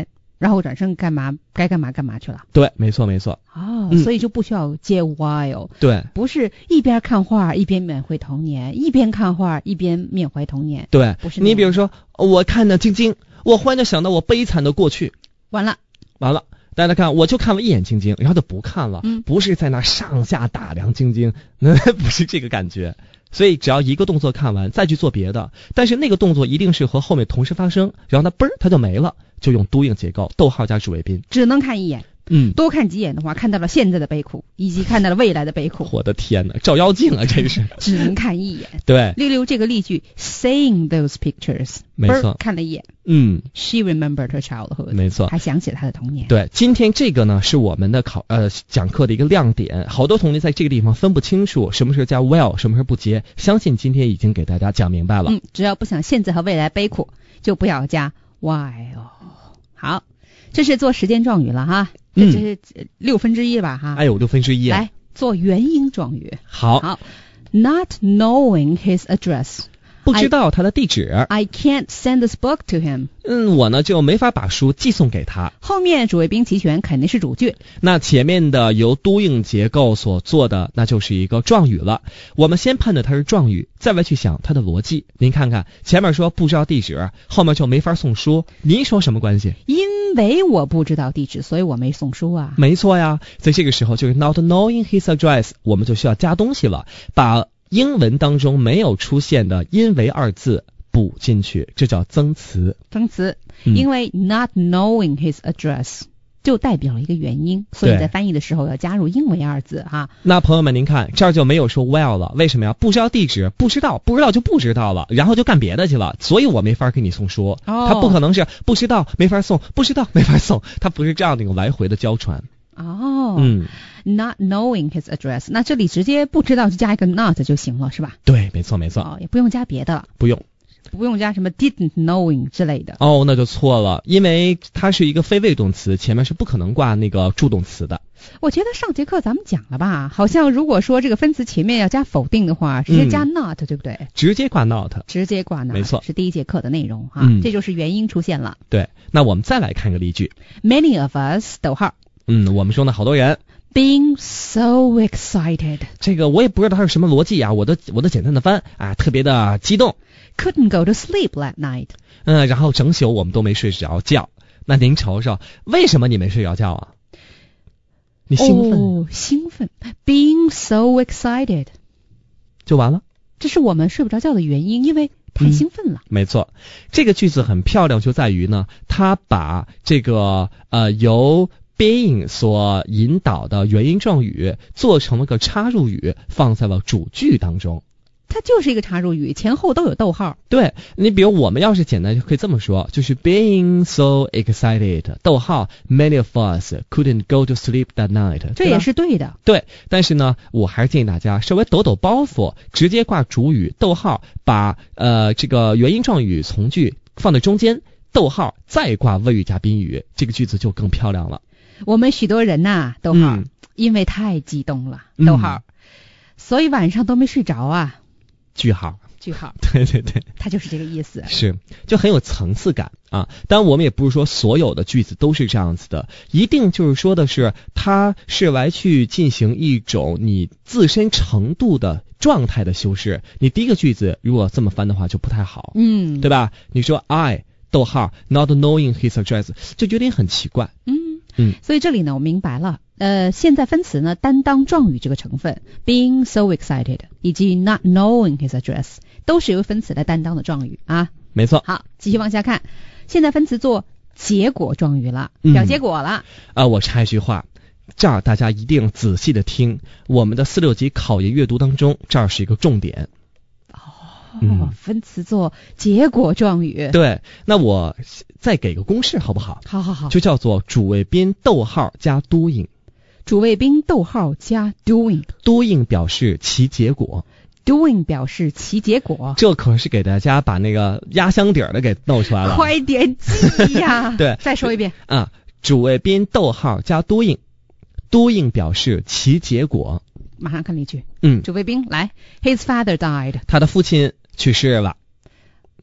然后转身干嘛该干嘛干嘛去了。 对，没错没错。 哦、 嗯、 所以就不需要接 while。 对， 不是一边看画一边缅怀童年，一边看画一边缅怀童年。 对， 不是你比如说，我看的晶晶，我忽然就想到我悲惨的过去， 完了完了。大家看，我就看了一眼晶晶，然后就不看了， 嗯、 不是在那上下打量晶晶，那不是这个感觉。所以只要一个动作看完，再去做别的，但是那个动作一定是和后面同时发生，然后它嘣儿它就没了，就用 doing 结构，逗号加主谓宾， 只能看一眼。 嗯， 多看几眼的话，看到了现在的悲苦，以及看到了未来的悲苦。 我的天哪，照妖镜啊，这是只能看一眼。 对， 例如这个例句 ，seeing those pictures， 没错， 看了一眼， 嗯 ，she remembered her childhood， 没错， 还想起了她的童年。 对，今天这个呢是我们的考呃讲课的一个亮点，好多同学在这个地方分不清楚什么是加 well， 什么是不接，相信今天已经给大家讲明白了。 嗯，只要不想现在和未来悲苦，就不要加 while。好，这是做时间状语了哈。这只是六分之一吧哈， 哎呦，六分之一。 来做元音状语。 好， 好 ，Not knowing his address， 不知道他的地址。 I can't send this book to him。 嗯，我呢就没法把书寄送给他。 后面主谓宾齐全，肯定是主句。 那前面的由 doing 结构所做的，那就是一个状语了。我们先判断它是状语，再来去想它的逻辑。您看看，前面说不知道地址，后面就没法送书，您说什么关系？ 因为我不知道地址，所以我没送书啊。 没错呀，在这个时候就是 not knowing his address， 我们就需要加东西了，把英文当中没有出现的因为二字补进去，这叫增词。 增词， 嗯、 因为 not knowing his address 就代表了一个原因，所以在翻译的时候要加入因为二字哈。 那朋友们您看，这儿就没有说 well 了，为什么呀？不知道地址，不知道，不知道就不知道了，然后就干别的去了，所以我没法给你送书。 哦， 他不可能是不知道没法送，不知道没法送，他不是这样的一个来回的交传。 哦， 嗯 ，not knowing his address， 那这里直接不知道就加一个 not 就行了，是吧？ 对，没错没错。 哦，也不用加别的了。 不用。 不用加什么 didn't knowing 之类的。 哦，那就错了，因为它是一个非谓动词，前面是不可能挂那个助动词的。 我觉得上节课咱们讲了吧，好像如果说这个分词前面要加否定的话，直接加 not，嗯、对不对？ 直接挂 not， 直接挂 not， 没错， 是第一节课的内容哈、 嗯， 这就是元音出现了。 对，那我们再来看个例句 ，Many of us， 逗号， 嗯，我们说呢，好多人 being so excited， 这个我也不知道它是什么逻辑啊，我的我的简单的翻啊，特别的激动。 Couldn't go to sleep that night。 嗯，然后整宿我们都没睡着觉。那您瞅瞅，为什么你没睡着觉啊？你兴奋？ 哦，兴奋 ，being so excited， 就完了。 这是我们睡不着觉的原因，因为太兴奋了。 嗯、没错，这个句子很漂亮，就在于呢，它把这个呃由 being 所引导的元音状语做成了个插入语，放在了主句当中。 它就是一个插入语，前后都有逗号。 对，你比如我们要是简单就可以这么说，就是 being so excited， 逗号 many of us couldn't go to sleep that night， 这也是对的。 对，但是呢，我还是建议大家稍微抖抖包袱，直接挂主语，逗号，把呃这个元音状语从句放在中间，逗号再挂谓语加宾语，这个句子就更漂亮了。 我们许多人呐、啊，逗号、嗯，因为太激动了，逗号、嗯，所以晚上都没睡着啊。 句号， 句号， 对对对， 它就是这个意思， 是就很有层次感啊。当然，我们也不是说所有的句子都是这样子的，一定就是说的是，它是来去进行一种你自身程度的状态的修饰。你第一个句子如果这么翻的话，就不太好， 嗯， 对吧？你说 I 逗号 not knowing his address， 就有点很奇怪， 嗯嗯， 所以这里呢，我明白了。呃，现在分词呢担当状语这个成分 ，being so excited 以及 not knowing his address 都是由分词来担当的状语啊。 没错。 好，继续往下看，现在分词做结果状语了， 嗯、 表结果了。啊、 呃，我插一句话，这儿大家一定仔细的听，我们的四六级考研阅读当中，这儿是一个重点。 哦，嗯、分词做结果状语。 对，那我再给个公式好不好？ 好好好， 就叫做主谓宾逗号加 doing。 主谓宾逗号加 doing，doing 表示其结果 ，doing 表示其结果。 这可是给大家把那个压箱底儿的给弄出来了， 快点记呀！ 对， 再说一遍啊，主谓宾逗号加 doing，doing 表示其结果。 马上看例句， 嗯， 主谓宾来 ，His father died， 他的父亲去世了。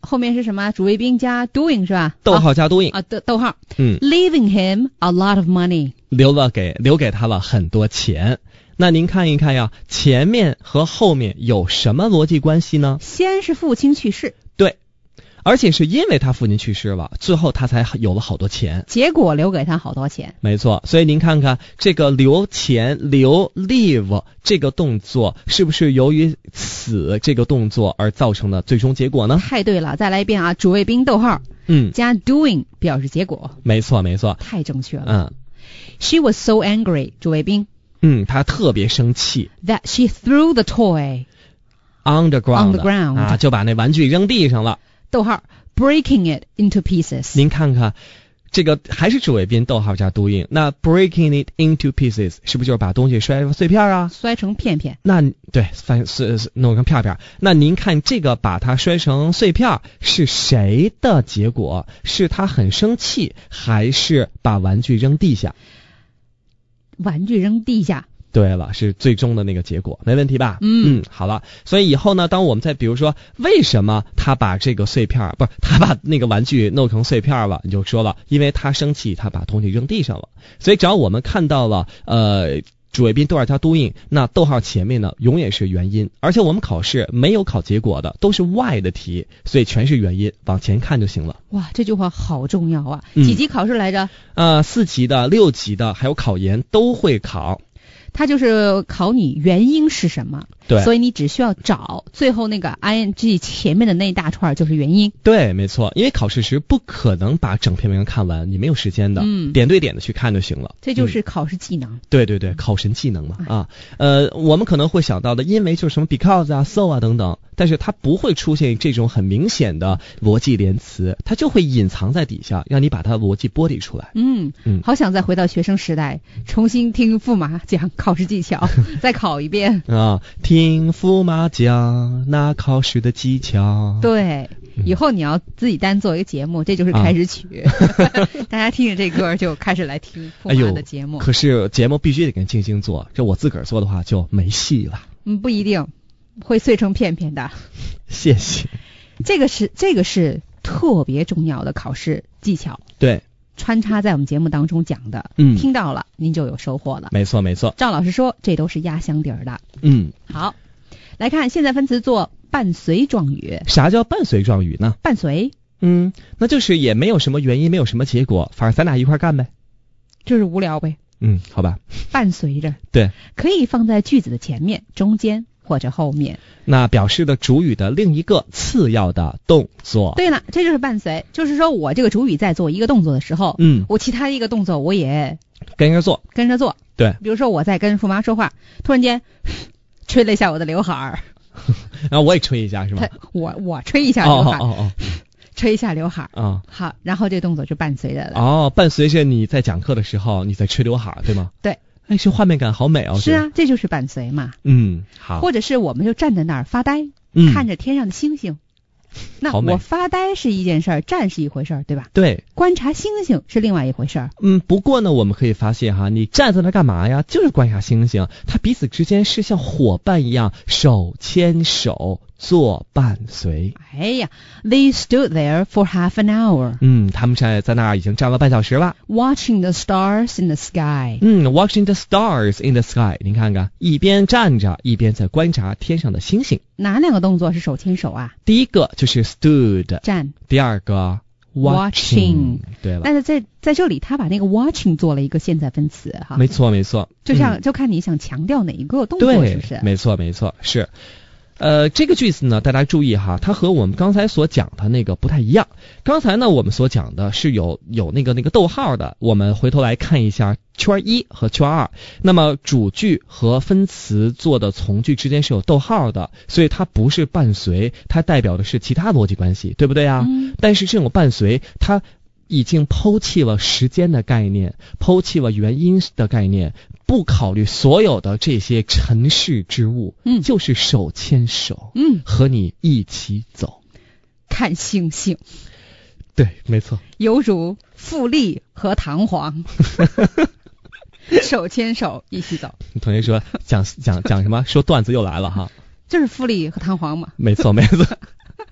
后面是什么？主谓宾加 doing 是吧？ 逗号加 doing 啊，逗逗号。 嗯 ，leaving him a lot of money， 留了给留给他了很多钱。那您看一看呀，前面和后面有什么逻辑关系呢？ 先是父亲去世， 对，而且是因为他父亲去世了，最后他才有了好多钱， 结果留给他好多钱。 没错，所以您看看这个留钱留 leave 这个动作是不是由于此这个动作而造成的最终结果呢？ 太对了，再来一遍啊，主谓宾逗号， 嗯， 加 doing 表示结果。 没错没错， 太正确了。 嗯 She was so angry， 主谓宾。 嗯，他特别生气 That she threw the toy on the ground, on the ground 啊，就把那玩具扔地上了。 逗号 breaking it into pieces。 您看看这个还是主谓宾逗号加 doing， 那 breaking it into pieces 是不是就是把东西摔成碎片啊？ 摔成片片。 那对，翻是弄成片片。那您看这个把它摔成碎片是谁的结果？是他很生气，还是把玩具扔地下？ 玩具扔地下。 对了，是最终的那个结果，没问题吧？ 嗯嗯，好了，所以以后呢，当我们再比如说，为什么他把这个碎片，不是他把那个玩具弄成碎片了，你就说了，因为他生气，他把东西扔地上了。所以只要我们看到了，呃。主谓宾逗号加 doing， 那逗号前面呢永远是原因，而且我们考试没有考结果的，都是 why 的题，所以全是原因，往前看就行了。 哇，这句话好重要啊！ 嗯、 几级考试来着？ 呃，四级的、六级的，还有考研都会考。 它就是考你原因是什么， 对， 所以你只需要找最后那个 ing 前面的那一大串就是原因。 对，没错，因为考试时不可能把整篇文章看完，你没有时间的， 嗯， 点对点的去看就行了。 这就是考试技能。 嗯、对对对，考神技能嘛啊，呃，我们可能会想到的，因为就是什么 because 啊 so 啊等等，但是它不会出现这种很明显的逻辑连词，它就会隐藏在底下，让你把它逻辑剥离出来。 嗯嗯， 好想再回到学生时代，重新听驸马讲考试技巧，再考一遍啊！听驸马讲那考试的技巧。 对，以后你要自己单做一个节目，这就是开始曲，啊、大家听着这歌就开始来听驸马的节目。 哎、可是节目必须得跟静静做，这我自个儿做的话就没戏了。 嗯，不一定会碎成片片的。 谢谢。 这个是这个是特别重要的考试技巧。 对。 穿插在我们节目当中讲的， 嗯， 听到了您就有收获了。 没错没错， 赵老师说这都是压箱底儿的。 嗯， 好，来看现在分词做伴随状语。 啥叫伴随状语呢？ 伴随， 嗯，那就是也没有什么原因，没有什么结果，反正咱俩一块干呗。 就是无聊呗。 嗯，好吧。 伴随着， 对， 可以放在句子的前面、中间或者后面。 那表示的主语的另一个次要的动作。 对了，这就是伴随，就是说我这个主语在做一个动作的时候， 嗯， 我其他一个动作我也跟着做， 跟着做。 对， 比如说我在跟驸马说话，突然间吹了一下我的刘海儿， 然后我也吹一下是吗？ 我我吹一下刘海， 哦哦哦， 吹一下刘海， 啊、哦， 好，然后这个动作就伴随着了。 哦，伴随着你在讲课的时候你在吹刘海，对吗？ 对。 哎，这画面感好美哦！ 是啊，这就是伴随嘛。 嗯，好。 或者是我们就站在那儿发呆， 嗯、 看着天上的星星。那我发呆是一件事儿，站是一回事儿，对吧？ 对。 观察星星是另外一回事儿。 嗯，不过呢，我们可以发现哈，你站在那干嘛呀？就是观察星星，它彼此之间是像伙伴一样手牵手做伴随。 哎呀 ，They stood there for half an hour。 嗯，他们在在那儿已经站了半小时了。 Watching the stars in the sky。 嗯 ，Watching the stars in the sky。您看看，一边站着，一边在观察天上的星星。 哪两个动作是手牵手啊？ 第一个就是 stood 站， 第二个 watching。对了， 但是在在这里，他把那个 watching 做了一个现在分词哈。 没错没错， 就像、 嗯、 就看你想强调哪一个动作，是不是？ 没错没错，是。呃，这个句子呢，大家注意哈，它和我们刚才所讲的那个不太一样。刚才呢，我们所讲的是有有那个那个逗号的，我们回头来看一下圈一和圈二。那么主句和分词做的从句之间是有逗号的，所以它不是伴随，它代表的是其他逻辑关系，对不对啊？ 嗯、 但是这种伴随，它已经抛弃了时间的概念，抛弃了原因的概念，不考虑所有的这些尘世之物， 嗯， 就是手牵手， 嗯， 和你一起走， 看星星。 对，没错， 有如富丽和唐璜，手牵手一起走。 同学说讲讲讲什么？说段子又来了哈， 就是富丽和唐璜嘛。 没错没错。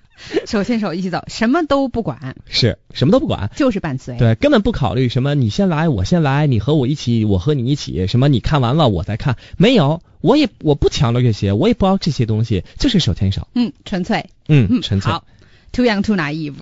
手牵手一起走，什么都不管， 是什么都不管， 就是伴随。 对，根本不考虑什么你先来我先来，你和我一起我和你一起，什么你看完了我再看，没有，我也我不强调这些，我也不要这些东西，就是手牵手。 嗯，纯粹。 嗯，纯粹。 好 ，too young too naive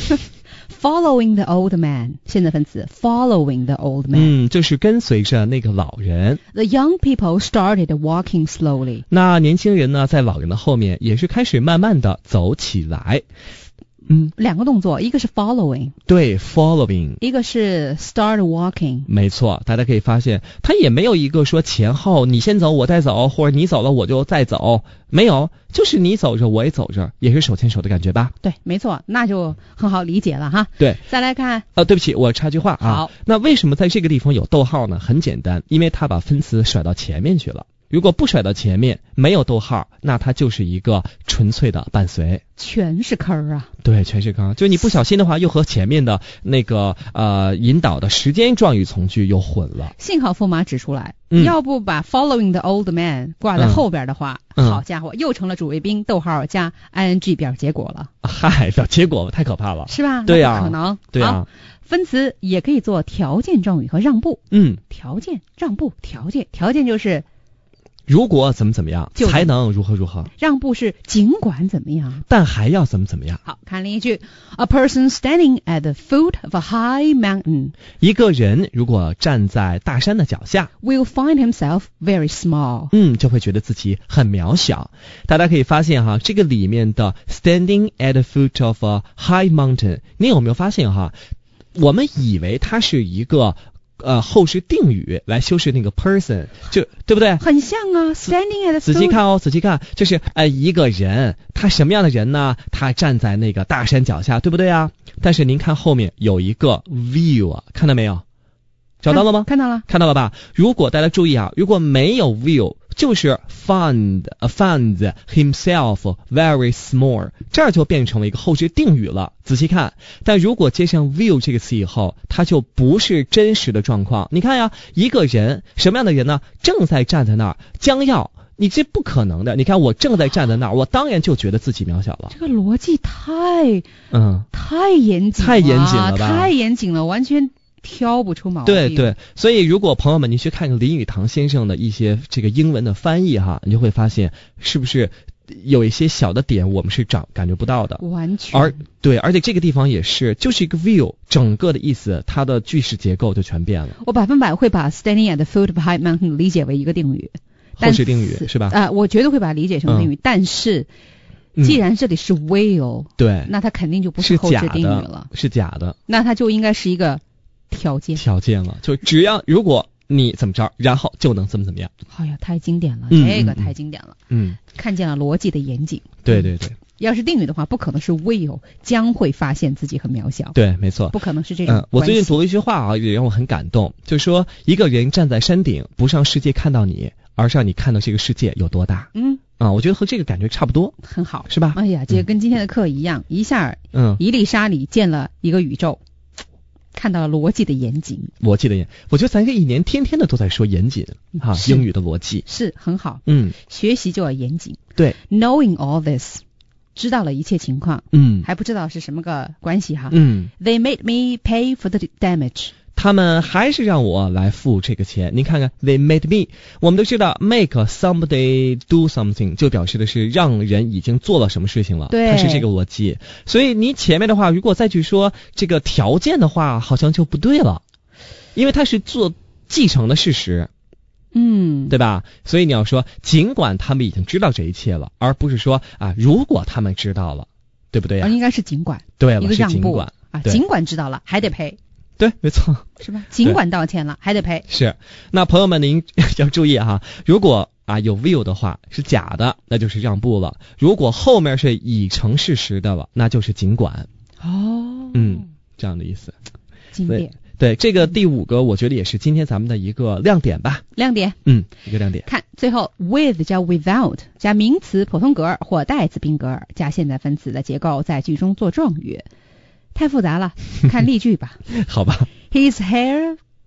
。Following the old man， 现在分词 following the old man， 嗯，就是跟随着那个老人。 The young people started walking slowly， 那年轻人呢，在老人的后面也是开始慢慢的走起来。嗯， 两个动作，一个是 following， 对 ，following， 一个是 start walking。 没错，大家可以发现，他也没有一个说前后，你先走我再走，或者你走了我就再走，没有，就是你走着我也走着，也是手牵手的感觉吧？ 对，没错，那就很好理解了哈。 对， 再来看， 呃，对不起，我插句话啊。 好， 那为什么在这个地方有逗号呢？很简单，因为他把分词甩到前面去了。如果不甩到前面，没有逗号，那它就是一个纯粹的伴随， 全是坑啊！ 对，全是坑，就你不小心的话，又和前面的那个呃引导的时间状语从句又混了。 幸好驸马指出来， 嗯、 要不把 following the old man 挂在后边的话， 嗯、 好家伙，又成了主谓宾逗号加 ing 表结果了。 嗨，表结果太可怕了， 是吧？ 对呀、 啊，可能。 对呀、啊。 分词也可以做条件状语和让步。 嗯， 条件、让步、条件，条件就是。 如果怎么怎么样才能如何如何， 让步是尽管怎么样， 但还要怎么怎么样。 好，看另一句 ，A person standing at the foot of a high mountain， 一个人如果站在大山的脚下 ，will find himself very small， 嗯，就会觉得自己很渺小。大家可以发现哈，这个里面的 standing at the foot of a high mountain， 你有没有发现哈？我们以为它是一个。呃，后是定语来修饰那个 person， 就对不对？ 很像啊 ，standing at the foot。 仔细看哦，仔细看，就是呃一个人，他什么样的人呢？他站在那个大山脚下，对不对啊？但是您看后面有一个 view 啊，看到没有？找到了吗？ 看到了， 看到了吧？如果大家注意啊，如果没有 view， 就是 find find himself very small， 这儿就变成了一个后置定语了。仔细看，但如果接上 view 这个词以后，它就不是真实的状况。你看呀，一个人什么样的人呢？正在站在那儿，将要。你这不可能的，你看我正在站在那儿，我当然就觉得自己渺小了。 这个逻辑太嗯太严谨了， 太严谨了吧？ 太严谨了，完全挑不出毛病。 对对，所以如果朋友们您去看看林语堂先生的一些这个英文的翻译哈，你就会发现是不是有一些小的点我们是长感觉不到的。 完全。 而对，而且这个地方也是就是一个 view， 整个的意思它的句式结构就全变了。 我百分百会把 standing at the foot of a high mountain 理解为一个定语。 后置定语是吧？ 啊、呃，我绝对会把它理解成定语，嗯、但是既然这里是 will，、嗯、 对， 那它肯定就不是后置定语了， 是假的， 那它就应该是一个条件， 条件了，就只要如果你怎么着，然后就能怎么怎么样。 哎呀，太经典了， 嗯、 这个太经典了， 嗯， 看见了逻辑的严谨。 对对对。 嗯要是定语的话，不可能是 will 将会发现自己很渺小。 对，没错， 不可能是这种。 嗯，我最近读了一句话啊，也让我很感动，就是说一个人站在山顶，不是让世界看到你，而是让你看到这个世界有多大。 嗯， 啊，我觉得和这个感觉差不多， 很好， 是吧？ 哎呀，这个跟今天的课一样，嗯、一下， 嗯， 一粒沙里建了一个宇宙。看到了逻辑的严谨， 逻辑的严，我觉得咱这一年天天的都在说严谨哈、啊，英语的逻辑是很好。 嗯， 学习就要严谨。 对 ，Knowing all this。知道了一切情况， 嗯， 还不知道是什么个关系哈， 嗯 ，They made me pay for the damage， 他们还是让我来付这个钱。您看看 ，They made me， 我们都知道 make somebody do something 就表示的是让人已经做了什么事情了， 对， 它是这个逻辑。所以你前面的话，如果再去说这个条件的话，好像就不对了，因为它是做继承的事实。 嗯， 对吧？所以你要说，尽管他们已经知道这一切了，而不是说啊，如果他们知道了，对不对呀、啊？ 应该是尽管， 对了， 一个让步是尽管啊，尽管知道了还得赔， 对，没错， 是吧？尽管道歉了还得赔。 是，那朋友们您要注意哈，如果啊有 will 的话是假的，那就是让步了；如果后面是已成事实的了，那就是尽管。 哦， 嗯，这样的意思。 经典。 对，这个第五个我觉得也是今天咱们的一个亮点吧。 亮点， 嗯，一个亮点。 看最后 with 加 without 加名词普通格或代词宾格加现在分词的结构在句中做状语，太复杂了，看例句吧。 好吧。 His hair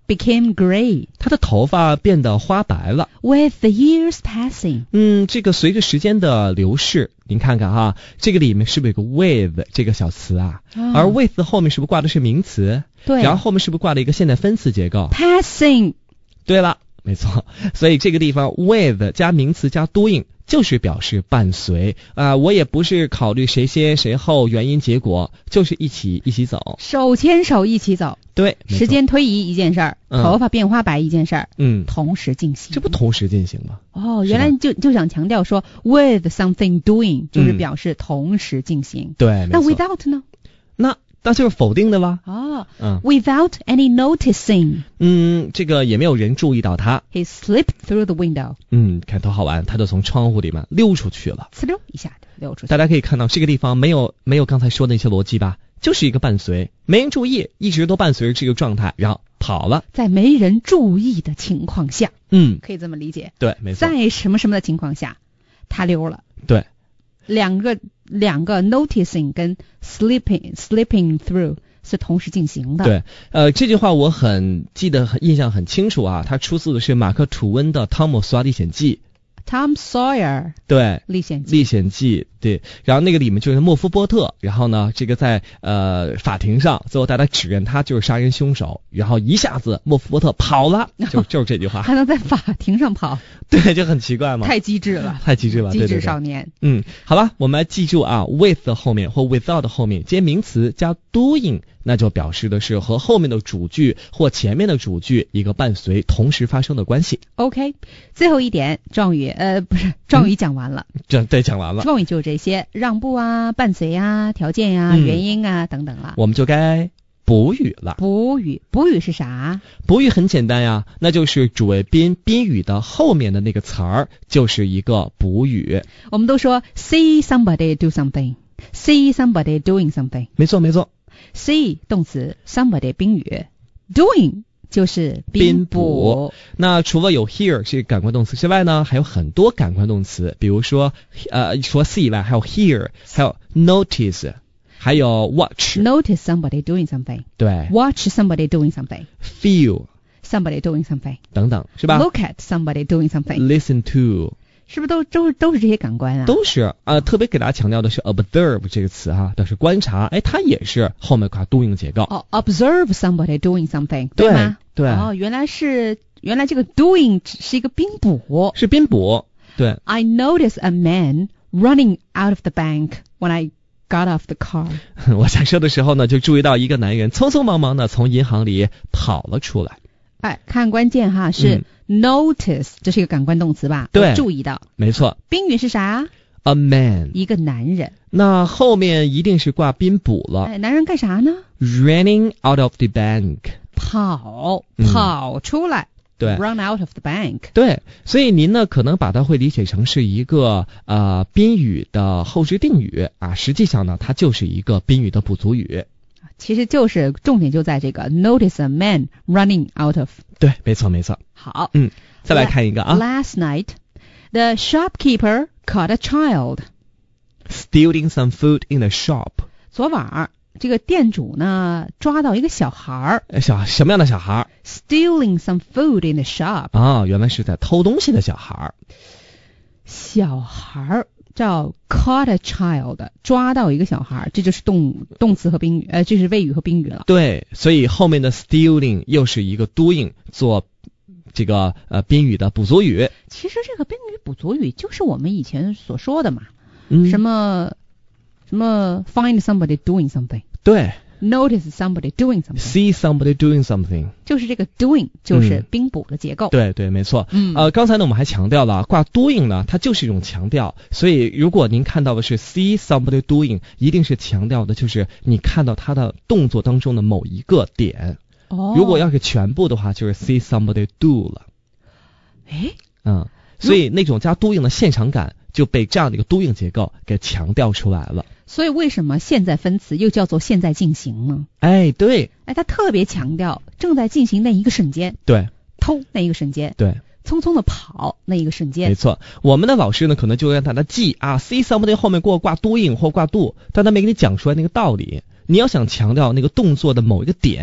became gray. 他的头发变得花白了。 With the years passing. 嗯，这个随着时间的流逝，您看看哈，这个里面是不是有个 with 这个小词啊？ 哦、 而 with 后面是不是挂的是名词？ 对。 然后后面是不是挂了一个现在分词结构 ？Passing. 对了，没错。所以这个地方 with 加名词加 doing。就是表示伴随啊、呃，我也不是考虑谁先谁后原因结果，就是一起一起走， 手牵手一起走。 对， 时间推移一件事儿、嗯，头发变花白一件事儿， 嗯， 同时进行， 这不同时进行吗？ 哦，原来就就想强调说 with something doing 就是表示同时进行， 嗯、对， 那 without 呢？ 那那就是否定的吧？ 哦， 嗯 ，without any noticing， 嗯，这个也没有人注意到他。 He slipped through the window， 嗯，看多好玩，他就从窗户里面溜出去了， 呲溜一下就溜出去。 大家可以看到这个地方没有没有刚才说的那些逻辑吧，就是一个伴随，没人注意，一直都伴随着这个状态，然后跑了， 在没人注意的情况下， 嗯， 可以这么理解， 对，没错， 在什么什么的情况下，他溜了， 对， 两个两个 noticing 跟 slipping slipping through。是同时进行的。 对，呃，这句话我很记得，很印象很清楚啊。它出自的是马克·吐温的《汤姆·索亚历险记》。 Tom Sawyer， 对， 历险记， 历险记，对。然后那个里面就是莫夫波特，然后呢，这个在呃法庭上，最后大家指认他就是杀人凶手，然后一下子莫夫波特跑了，就就是这句话， 还能在法庭上跑， 对，就很奇怪嘛， 太机智了， 太机智了， 机智少年。 嗯，好吧，我们来记住啊 ，with 后面或 without 后面接名词加 doing。那就表示的是和后面的主句或前面的主句一个伴随同时发生的关系。 OK， 最后一点状语，呃，不是状语讲完了， 这、嗯、对讲完了。 状语就是这些，让步啊、伴随啊、条件啊、嗯、原因啊等等了。 我们就该补语了。 补语，补语是啥？ 补语很简单呀，那就是主谓宾宾语的后面的那个词儿就是一个补语。 我们都说 see somebody do something，see somebody doing something。 没错没错。 see 动词 ，somebody 宾语 ，doing 就是宾补。 那除了有 hear 是感官动词之外呢，还有很多感官动词，比如说呃，除了 see 以外，还有 hear， 还有 notice， 还有 watch。Notice somebody doing something。 对。 Watch somebody doing something。Feel somebody doing something。 等等，是吧 ？Look at somebody doing something。Listen to。 是不是都都都是这些感官啊？ 都是啊、呃，特别给大家强调的是 observe 这个词哈，表示观察，哎，它也是后面挂 doing 结构。 哦 ，observe somebody doing something， 对吗？ 对。 哦，原来是原来这个 doing 是一个宾补， 是宾补。对。 I noticed a man running out of the bank when I got off the car 。 我下车的时候呢，就注意到一个男人匆匆忙忙的从银行里跑了出来。 哎，看关键哈是。嗯Notice 这是一个感官动词吧？ 对， 注意到， 没错。 宾语是啥 ？A man， 一个男人。 那后面一定是挂宾补了。 哎，男人干啥呢 ？Running out of the bank， 跑， 嗯、 跑出来。 对 ，run out of the bank。 对，所以您呢可能把它会理解成是一个呃宾语的后置定语啊，实际上呢它就是一个宾语的补足语。 其实就是重点就在这个 notice a man running out of。 对，没错没错。 好， 嗯，再来看一个啊。 Last night, the shopkeeper caught a child stealing some food in the shop。 昨晚这个店主呢抓到一个小孩儿。 小什么样的小孩 ？Stealing some food in the shop。 啊，原来是在偷东西的小孩。 小孩儿。叫 caught a child， 抓到一个小孩，这就是动动词和宾语，呃，这是谓语和宾语了。 对，所以后面的 stealing 又是一个 doing 做这个呃宾语的补足语。 其实这个宾语补足语就是我们以前所说的嘛， 嗯、 什么什么 find somebody doing something， 对。 Notice somebody doing something， See somebody doing something， 就是这个 doing 就是宾补的结构。 嗯、对对，没错。 嗯， 呃，刚才呢我们还强调了挂 doing 呢，它就是一种强调，所以如果您看到的是 see somebody doing， 一定是强调的就是你看到他的动作当中的某一个点。 哦， 如果要是全部的话，就是 see somebody do 了。 哎， 嗯，所以那种加 doing 的现场感就被这样的一个 doing 结构给强调出来了。 所以为什么现在分词又叫做现在进行呢？ 哎，对， 哎，它特别强调正在进行那一个瞬间， 对， 偷那一个瞬间， 对， 匆匆的跑那一个瞬间。 没错，我们的老师呢可能就让大家记啊 ，see somebody 后面给我挂 doing 或挂 do， 但他没给你讲出来那个道理。你要想强调那个动作的某一个点，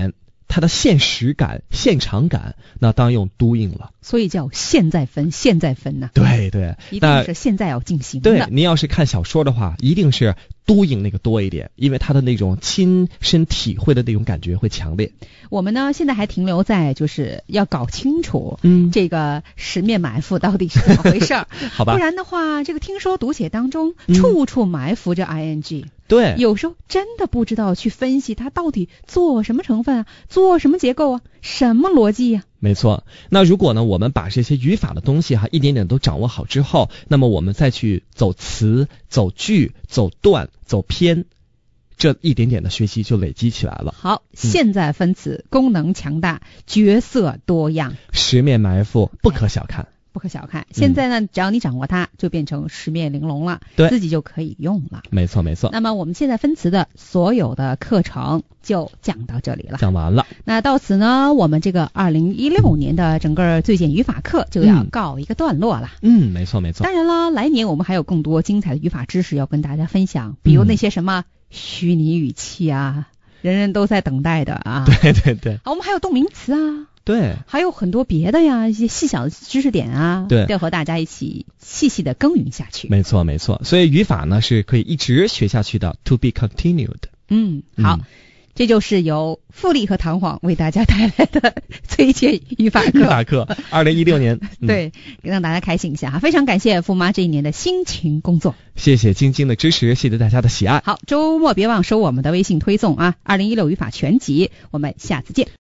它的现实感、现场感，那当然用 doing 了。 所以叫现在分，现在分呐、啊。 对对， 一定是现在要进行的。 对，您要是看小说的话，一定是 doing 那个多一点，因为它的那种亲身体会的那种感觉会强烈。 我们呢，现在还停留在就是要搞清楚， 嗯， 这个十面埋伏到底是怎么回事儿。 好吧， 不然的话，这个听说读写当中、嗯、处处埋伏着 ing。 对， 有时候真的不知道去分析它到底做什么成分啊，做什么结构啊，什么逻辑呀、啊。 没错，那如果呢，我们把这些语法的东西哈一点点都掌握好之后，那么我们再去走词、走句、走段、走篇，这一点点的学习就累积起来了。 好，现在分词、嗯、功能强大，角色多样， 十面埋伏不可小看。 不可小看，现在呢、嗯，只要你掌握它，就变成十面玲珑了， 对， 自己就可以用了。 没错没错。 那么我们现在分词的所有的课程就讲到这里了， 讲完了。 那到此呢，我们这个二零一六年的整个最简语法课就要告一个段落了。 嗯，没错没错。 当然了，来年我们还有更多精彩的语法知识要跟大家分享，比如那些什么虚拟语气啊，人人都在等待的啊。 对对对。 好，我们还有动名词啊。 对， 还有很多别的呀，一些细小的知识点啊， 对， 要和大家一起细细的耕耘下去。 没错没错，所以语法呢是可以一直学下去的 ，to be continued。 嗯，好，嗯、这就是由富丽和唐晃为大家带来的最简语法课。 语法课，二零一六年， 嗯、对，让大家开心一下哈。非常感谢富妈这一年的辛勤工作， 谢谢晶晶的支持，谢谢大家的喜爱。 好，周末别忘收我们的微信推送啊，二零一六语法全集，我们下次见。